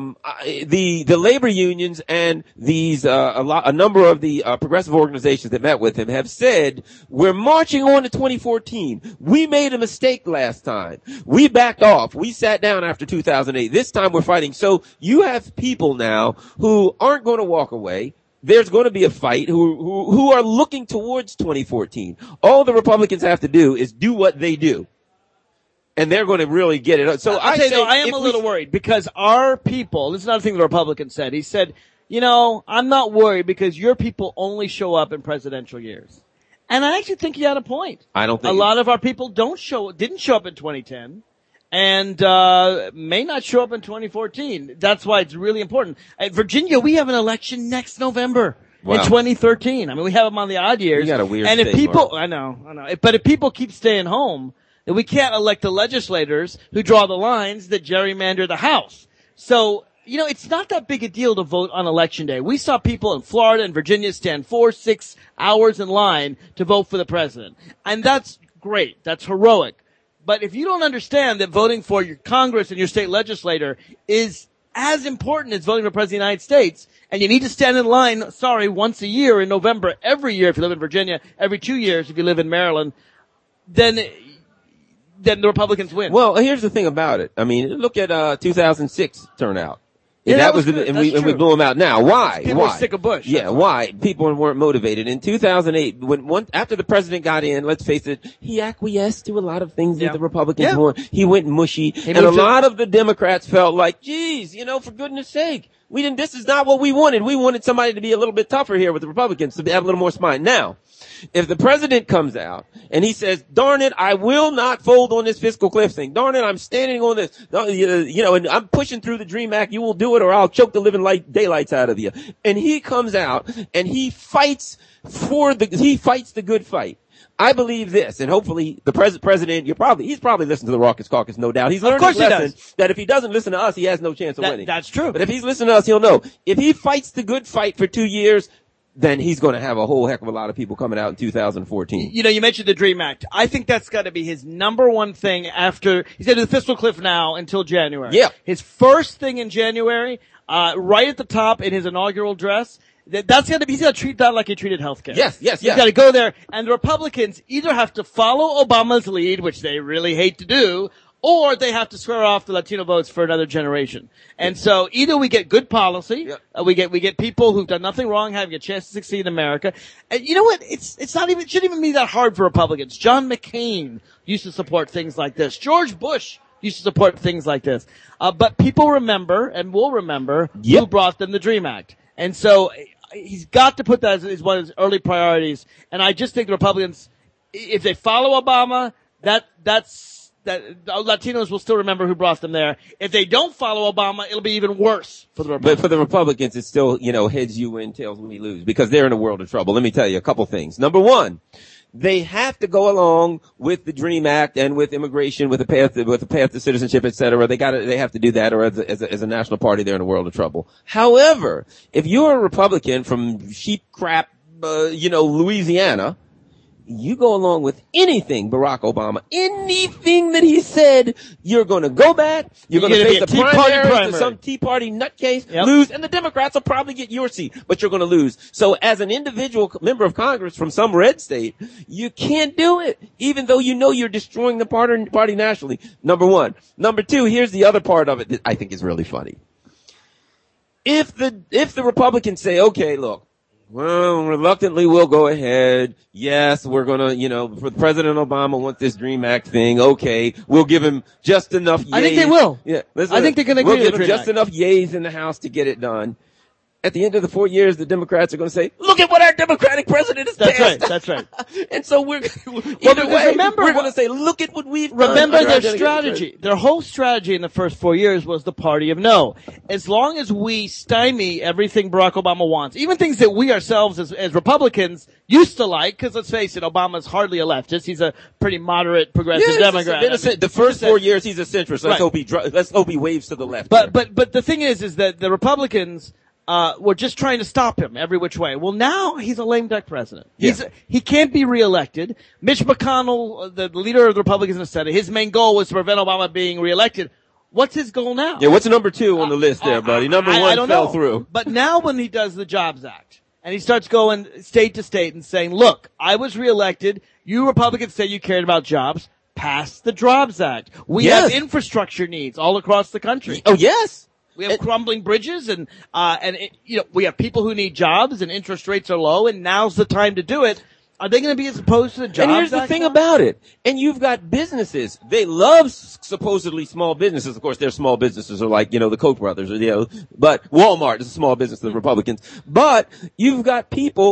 the labor unions and these, a number of the, progressive organizations that met with him have said, we're marching on to 2014. We made a mistake last time. We backed off. We sat down after 2008. This time we're fighting. So you have people now who aren't going to walk away. There's going to be a fight who are looking towards 2014. All the Republicans have to do is do what they do. And they're going to really get it. So I am a little worried because our people, this is another thing the Republican said. He said, I'm not worried because your people only show up in presidential years. And I actually think he had a point. I don't think a lot of our people didn't show up in 2010 and, may not show up in 2014. That's why it's really important. At Virginia, we have an election next November. Wow. In 2013. I mean, we have them on the odd years. You got a weird and if state, people, Mark. I know. But if people keep staying home, that we can't elect the legislators who draw the lines that gerrymander the House. So, it's not that big a deal to vote on Election Day. We saw people in Florida and Virginia stand 4-6 hours in line to vote for the president. And that's great. That's heroic. But if you don't understand that voting for your Congress and your state legislator is as important as voting for President of the United States, and you need to stand in line, once a year in November, every year if you live in Virginia, every 2 years if you live in Maryland, then the Republicans win. Well, here's the thing about it. I mean, look at 2006 turnout. Yeah, that was and we blew them out. Now, why? People were sick of Bush. Yeah, why? People weren't motivated. In 2008, after the president got in, let's face it, he acquiesced to a lot of things that the Republicans want. He went mushy, and a lot of the Democrats felt like, geez, for goodness sake, this is not what we wanted. We wanted somebody to be a little bit tougher here with the Republicans, to have a little more spine. Now, if the president comes out and he says, darn it, I will not fold on this fiscal cliff thing. Darn it, I'm standing on this, and I'm pushing through the DREAM Act. You will do it or I'll choke the living daylights out of you. And he comes out and he fights the good fight. I believe this, and hopefully the president, he's probably listened to the Raucous Caucus, no doubt. He's learned his lesson that if he doesn't listen to us, he has no chance of winning. That's true. But if he's listening to us, he'll know. If he fights the good fight for 2 years, then he's going to have a whole heck of a lot of people coming out in 2014. You mentioned the DREAM Act. I think that's got to be his number one thing after he's at the fiscal cliff now until January. Yeah. His first thing in January, right at the top in his inaugural address, he's got to treat that like he treated healthcare. Yes. He's got to go there, and the Republicans either have to follow Obama's lead, which they really hate to do, or they have to swear off the Latino votes for another generation. And so either we get good policy, we get people who've done nothing wrong having a chance to succeed in America. And you know what? It shouldn't even be that hard for Republicans. John McCain used to support things like this. George Bush used to support things like this. But people remember and will remember who brought them the DREAM Act. And so he's got to put that as one of his early priorities. And I just think the Republicans, if they follow Obama, that Latinos will still remember who brought them there. If they don't follow Obama, it'll be even worse for the Republicans. But for the Republicans, it's still, heads you win, tails we lose, because they're in a world of trouble. Let me tell you a couple things. Number one, they have to go along with the DREAM Act and with immigration, with the path to citizenship, et cetera. They have to do that, or as a national party, they're in a world of trouble. However, if you're a Republican from sheep crap, Louisiana, you go along with anything Barack Obama, anything that he said, you're going to go back, you're going to face the primary to some Tea Party nutcase, lose, and the Democrats will probably get your seat, but you're going to lose. So as an individual member of Congress from some red state, you can't do it, even though you know you're destroying the party nationally. Number one. Number two, here's the other part of it that I think is really funny. If the Republicans say, okay, look, well, reluctantly we'll go ahead. Yes, we're gonna, for President Obama wants this DREAM Act thing. Okay, we'll give him just enough yays. I think they will. Yeah, I think they're gonna agree we'll to give him just enough yays in the House to get it done. At the end of the 4 years, the Democrats are going to say, look at what our Democratic president has passed. That's right. And so we're going to say, look at what we've done. Remember their strategy. Their whole strategy in the first 4 years was the party of no. As long as we stymie everything Barack Obama wants, even things that we ourselves as Republicans used to like, because let's face it, Obama's hardly a leftist. He's a pretty moderate, progressive Democrat. The first 4 years, he's a centrist. Let's hope he waves to the left. But the thing is that the Republicans, we're just trying to stop him every which way. Well, now he's a lame duck president. He can't be reelected. Mitch McConnell, the leader of the Republicans in the Senate, his main goal was to prevent Obama being reelected. What's his goal now? Yeah, what's number 2 on the list there, buddy? Number 1 fell through. But now when he does the Jobs Act, and he starts going state to state and saying, look, I was reelected. You Republicans say you cared about jobs. Pass the Jobs Act. We have infrastructure needs all across the country. Oh, yes. We have crumbling bridges and we have people who need jobs and interest rates are low and now's the time to do it. Are they going to be as opposed to the Jobs Act? And here's the thing about it. And you've got businesses. They love supposedly small businesses. Of course, their small businesses are like, the Koch brothers but Walmart is a small business to the Republicans. But you've got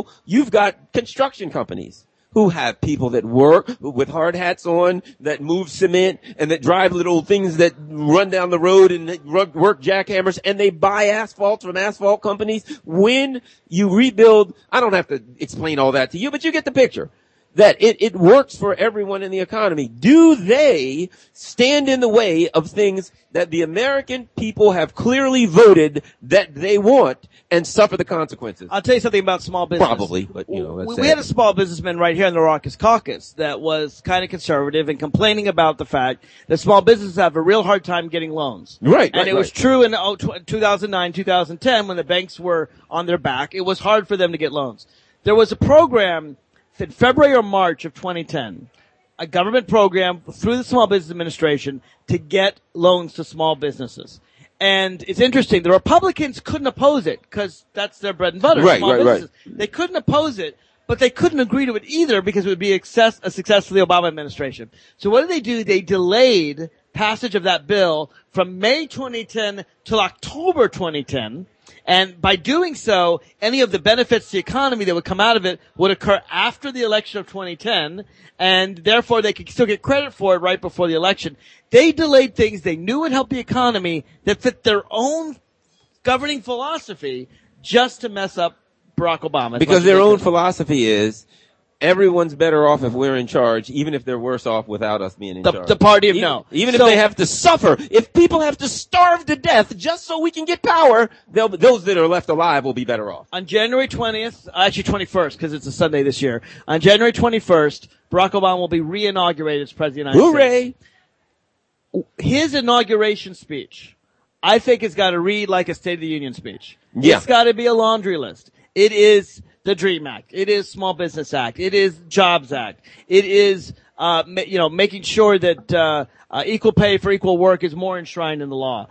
construction companies who have people that work with hard hats on, that move cement, and that drive little things that run down the road and that work jackhammers, and they buy asphalt from asphalt companies. When you rebuild, I don't have to explain all that to you, but you get the picture. That it works for everyone in the economy. Do they stand in the way of things that the American people have clearly voted that they want and suffer the consequences? I'll tell you something about small business. Probably, but we had a small businessman right here in the Raucous Caucus that was kind of conservative and complaining about the fact that small businesses have a real hard time getting loans. Right. And it was true in 2009, 2010 when the banks were on their back. It was hard for them to get loans. There was a program in February or March of 2010, a government program through the Small Business Administration to get loans to small businesses. And it's interesting, the Republicans couldn't oppose it because that's their bread and butter. Small businesses. They couldn't oppose it, but they couldn't agree to it either because it would be a success for the Obama administration. So what did they do? They delayed passage of that bill from May 2010 till October 2010. And by doing so, any of the benefits to the economy that would come out of it would occur after the election of 2010, and therefore they could still get credit for it right before the election. They delayed things they knew would help the economy that fit their own governing philosophy just to mess up Barack Obama. Because their own philosophy is everyone's better off if we're in charge, even if they're worse off without us being in charge. The party of no. Even if they have to suffer, if people have to starve to death just so we can get power, those that are left alive will be better off. On January 20th, actually 21st, because it's a Sunday this year, on January 21st, Barack Obama will be re-inaugurated as President of the United States. Hooray! His inauguration speech, I think, has got to read like a State of the Union speech. Yeah. It's got to be a laundry list. It is the DREAM Act. It is Small Business Act. It is Jobs Act. It is, making sure that, equal pay for equal work is more enshrined in the law.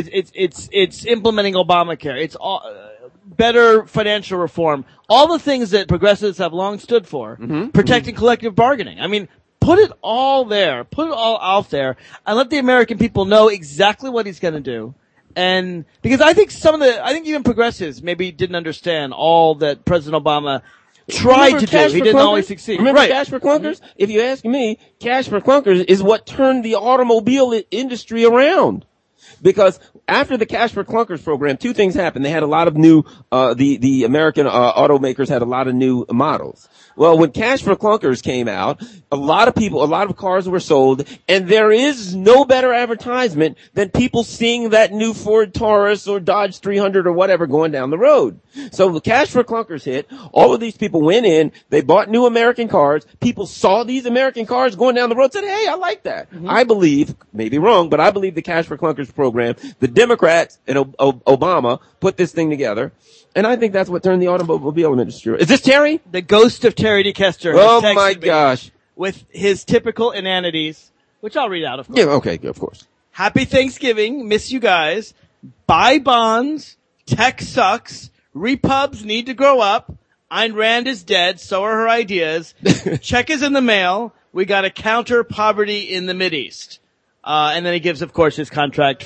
It's implementing Obamacare. It's all, better financial reform. All the things that progressives have long stood for. Protecting collective bargaining. I mean, put it all there. Put it all out there and let the American people know exactly what he's going to do. And because I think even progressives maybe didn't understand all that President Obama tried to do. He didn't always succeed. Remember Cash for Clunkers? If you ask me, Cash for Clunkers is what turned the automobile industry around. Because after the Cash for Clunkers program, two things happened. They had a lot of new, the American automakers had a lot of new models. Well, when Cash for Clunkers came out, a lot of cars were sold, and there is no better advertisement than people seeing that new Ford Taurus or Dodge 300 or whatever going down the road. So the Cash for Clunkers hit. All of these people went in. They bought new American cars. People saw these American cars going down the road, said, hey, I like that. I believe, maybe wrong, but I believe the Cash for Clunkers program, the Democrats and Obama put this thing together. And I think that's what turned the automobile industry around. Is this Terry? The ghost of Terry DeKester. Oh my gosh. With his typical inanities, which I'll read out, of course. Yeah, okay, of course. Happy Thanksgiving. Miss you guys. Buy bonds. Tech sucks. Repubs need to grow up. Ayn Rand is dead. So are her ideas. Check is in the mail. We got to counter poverty in the Mideast. And then he gives, of course, his contact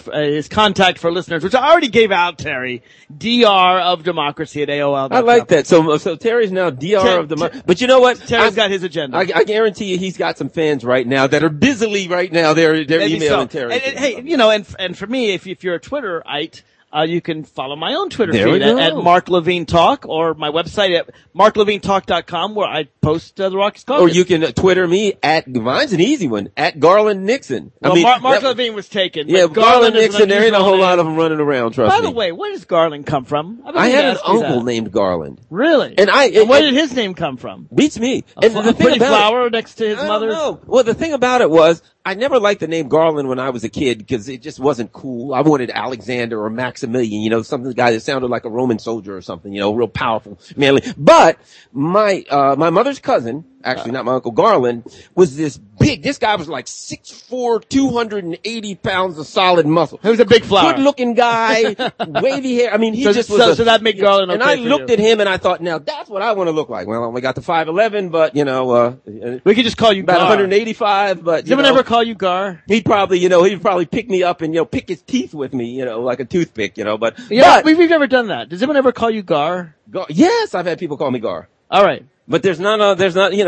for listeners, which I already gave out, Terry. DR of Democracy at AOL.com. I like that. So Terry's now DR of Democracy. But you know what? Terry's got his agenda. I guarantee you he's got some fans right now that are busily right now. They're emailing Terry. Hey, and for me, if you're a Twitterite, you can follow my own Twitter feed at Mark Levine Talk, or my website at marklevinetalk.com, where I post the Rockies Caucus. Or you can Twitter me mine's an easy one, at Garland Nixon. Well, Mark Levine was taken. Yeah, Garland Nixon, there ain't a whole lot of them running around, trust me. By the way, where does Garland come from? I had an uncle named Garland. Really? And where did his name come from? Beats me. And the pretty flower next to his mother's? No. Well, the thing about it was, I never liked the name Garland when I was a kid because it just wasn't cool. I wanted Alexander or Maximilian, some guy that sounded like a Roman soldier or something, real powerful, manly. But my mother's cousin, actually not my Uncle Garland, was this guy was like 6'4", 280 pounds of solid muscle. He was a big flower. Good looking guy, wavy hair. I mean, he just was so that made Garland okay. And I looked at him and I thought, now that's what I want to look like. Well, I only got the 5'11", but we could just call you about Gar. 185, but Does anyone ever call you Gar? He'd probably pick me up and, pick his teeth with me, like a toothpick, but. We've never done that. Does anyone ever call you Gar? Yes, I've had people call me Gar. All right. But there's not a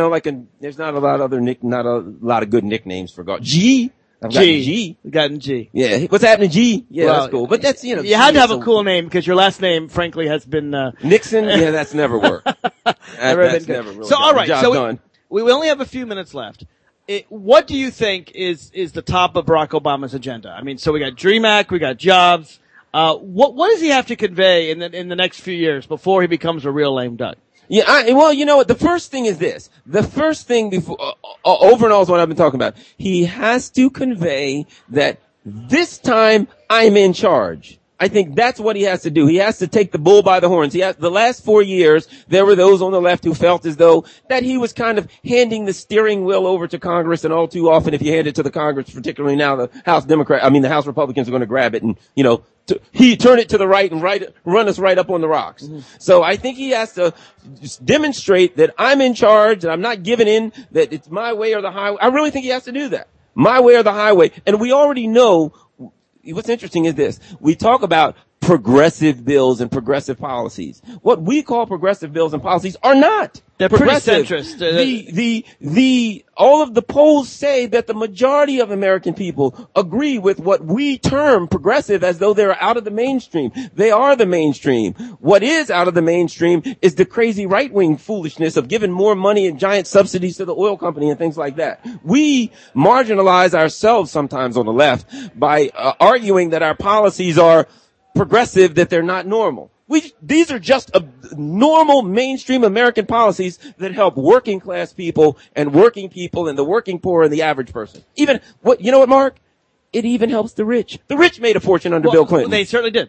lot of good nicknames for Gar. G. I've gotten G. We've gotten G. Yeah. What's happening, G? Yeah, that's cool. But that's, You had to have a cool name because your last name, frankly, has been, Nixon? Yeah, that's never worked. That's never really So, all right. So we only have a few minutes left. What do you think is the top of Barack Obama's agenda? I mean, so we got DREAM Act, we got jobs. What does he have to convey in the next few years before he becomes a real lame duck? Yeah, you know what? The first thing is this. The first thing before, over and all is what I've been talking about. He has to convey that this time I'm in charge. I think that's what he has to do. He has to take the bull by the horns. The last 4 years, there were those on the left who felt as though that he was kind of handing the steering wheel over to Congress, and all too often if you hand it to the Congress, particularly now the House Republicans are going to grab it and, he turn it to the right and run us right up on the rocks. Mm-hmm. So I think he has to just demonstrate that I'm in charge, that I'm not giving in, that it's my way or the highway. I really think he has to do that. My way or the highway. And we already know. What's interesting is this. We talk about progressive bills and progressive policies. What we call progressive bills and policies are not. They're progressive. Pretty centrist. All of the polls say that the majority of American people agree with what we term progressive as though they're out of the mainstream. They are the mainstream. What is out of the mainstream is the crazy right-wing foolishness of giving more money and giant subsidies to the oil company and things like that. We marginalize ourselves sometimes on the left by arguing that our policies are progressive, that they're not normal. These are just normal mainstream American policies that help working class people and the working poor and the average person. You know what, Mark? It even helps the rich. The rich made a fortune under Bill Clinton. They certainly did.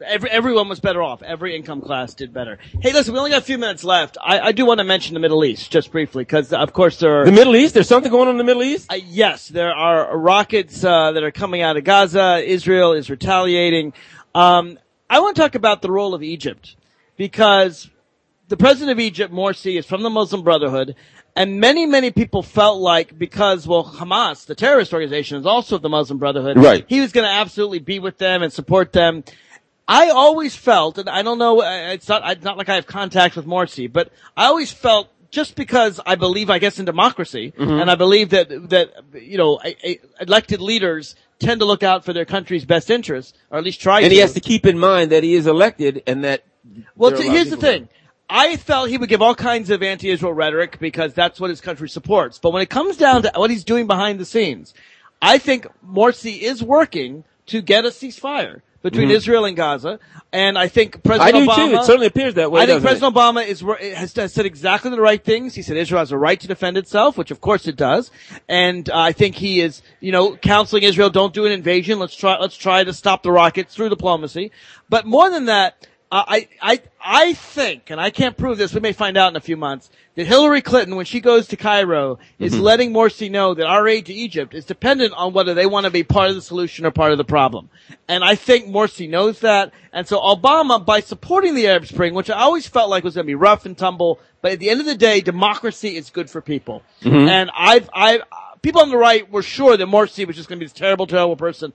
Everyone was better off. Every income class did better. Hey, listen, we only got a few minutes left. I do want to mention the Middle East just briefly because, of course, there are... The Middle East? There's something going on in the Middle East? Yes, there are rockets that are coming out of Gaza. Israel is retaliating. I want to talk about the role of Egypt because the president of Egypt, Morsi, is from the Muslim Brotherhood. And many, many people felt like because, Hamas, the terrorist organization, is also of the Muslim Brotherhood. Right. He was going to absolutely be with them and support them. I always felt, and I don't know, it's not like I have contact with Morsi, but I always felt just because I believe, I guess, in democracy, and I believe that elected leaders tend to look out for their country's best interests, or at least try to. And he has to keep in mind that he is elected and that. Well, here's the thing. I felt he would give all kinds of anti-Israel rhetoric because that's what his country supports. But when it comes down to what he's doing behind the scenes, I think Morsi is working to get a ceasefire between Israel and Gaza. And I think President Obama... I do too. It certainly appears that way, I think President Obama has said exactly the right things. He said Israel has a right to defend itself, which of course it does. And I think he is, counseling Israel, don't do an invasion. Let's try to stop the rockets through diplomacy. But more than that, I think, and I can't prove this, we may find out in a few months, that Hillary Clinton, when she goes to Cairo, is letting Morsi know that our aid to Egypt is dependent on whether they want to be part of the solution or part of the problem. And I think Morsi knows that. And so Obama, by supporting the Arab Spring, which I always felt like was going to be rough and tumble, but at the end of the day, democracy is good for people. And people on the right were sure that Morsi was just going to be this terrible, terrible person.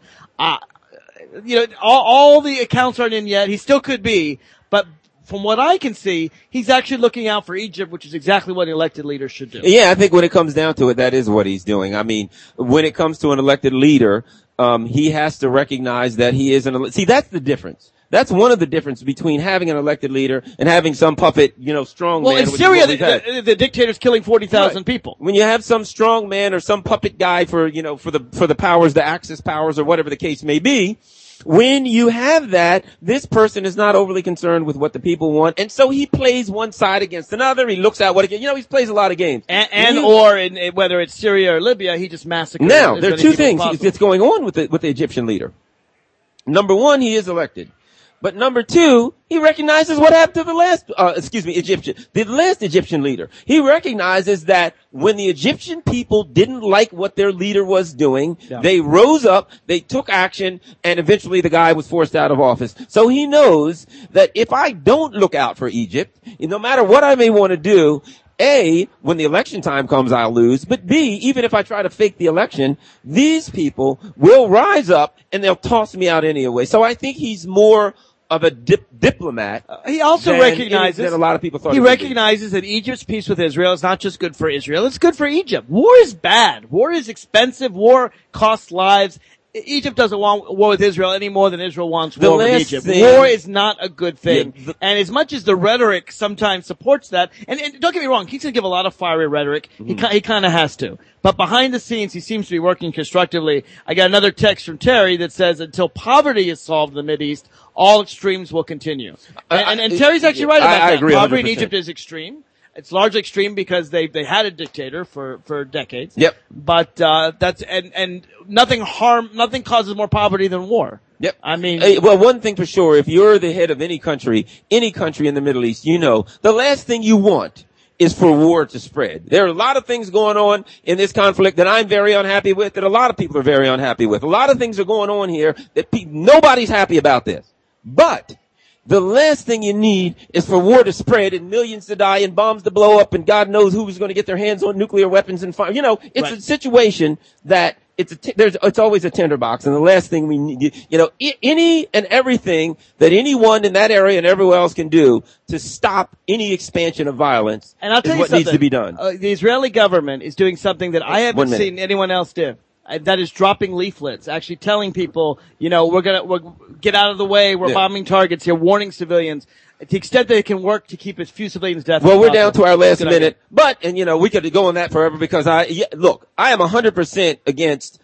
All the accounts aren't in yet. He still could be, but from what I can see, he's actually looking out for Egypt, which is exactly what an elected leader should do. Yeah, I think when it comes down to it, that is what he's doing. I mean, when it comes to an elected leader, he has to recognize that he is see, that's the difference. That's one of the differences between having an elected leader and having some puppet, strong man. Well, in Syria, the dictator's killing 40,000 people. When you have some strong man or some puppet guy for the powers, the Axis powers or whatever the case may be, when you have that, this person is not overly concerned with what the people want, and so he plays one side against another. He looks at he plays a lot of games. And whether it's Syria or Libya, he just massacres. Now, there are two things that's going on with the Egyptian leader. Number one, he is elected. But number two, he recognizes what happened to the last Egyptian leader. He recognizes that when the Egyptian people didn't like what their leader was doing, they rose up, they took action, and eventually the guy was forced out of office. So he knows that if I don't look out for Egypt, no matter what I may want to do, A, when the election time comes, I'll lose. But B, even if I try to fake the election, these people will rise up and they'll toss me out anyway. So I think he's more of a diplomat. He also recognizes that a lot of people thought he recognizes that Egypt's peace with Israel is not just good for Israel, it's good for Egypt. War is bad. War is expensive. War costs lives. Egypt doesn't want war with Israel any more than Israel wants war with Egypt. War is not a good thing. Yeah, and as much as the rhetoric sometimes supports that, and don't get me wrong, he's going to give a lot of fiery rhetoric. He kind of has to. But behind the scenes, he seems to be working constructively. I got another text from Terry that says, until poverty is solved in the Mideast, all extremes will continue. And Terry's actually right about that. I agree 100%. Poverty in Egypt is extreme. It's largely extreme because they had a dictator for decades. Yep. But that's and nothing causes more poverty than war. Yep. I mean, well, one thing for sure, if you're the head of any country in the Middle East, the last thing you want is for war to spread. There are a lot of things going on in this conflict that I'm very unhappy with, that a lot of people are very unhappy with. A lot of things are going on here that nobody's happy about this. But the last thing you need is for war to spread and millions to die and bombs to blow up and God knows who's going to get their hands on nuclear weapons and fire. It's a situation that it's always a tinderbox. And the last thing we need, any and everything that anyone in that area and everywhere else can do to stop any expansion of violence and I'll tell is you what needs to be done. The Israeli government is doing something that I haven't seen anyone else do. That is dropping leaflets, actually telling people, we're get out of the way, we're bombing targets here, warning civilians, to the extent they can work to keep as few civilians dead. Well, we're down to our last minute, but, we could go on that forever because I am 100% against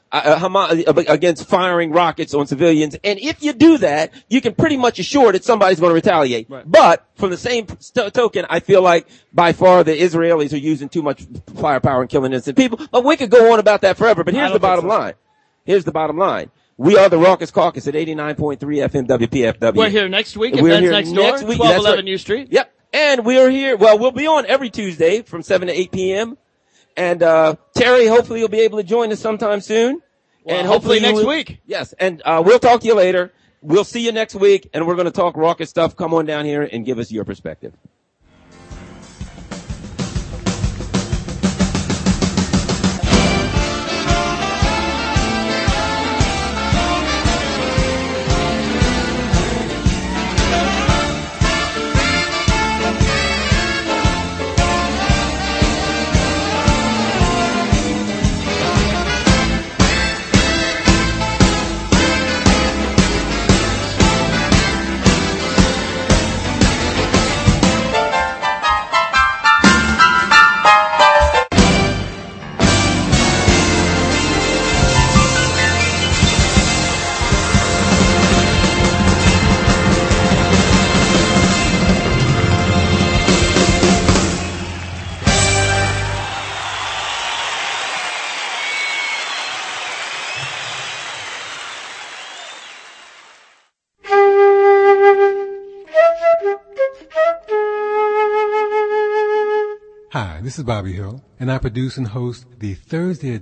against firing rockets on civilians. And if you do that, you can pretty much assure that somebody's going to retaliate. Right. But from the same token, I feel like by far the Israelis are using too much firepower and killing innocent people. But we could go on about that forever. But here's the bottom line. Here's the bottom line. We are the Raucous Caucus at 89.3 FM WPFW. We're here next week at We're Ben's here Next next Door, week. 1211 U Street. Yep. And we're here. Well, we'll be on every Tuesday from 7 to 8 p.m. And Terry, hopefully you'll be able to join us sometime soon. Well, and hopefully next week. Yes. And we'll talk to you later. We'll see you next week, and we're going to talk raucous stuff. Come on down here and give us your perspective. Hi, this is Bobby Hill, and I produce and host the Thursday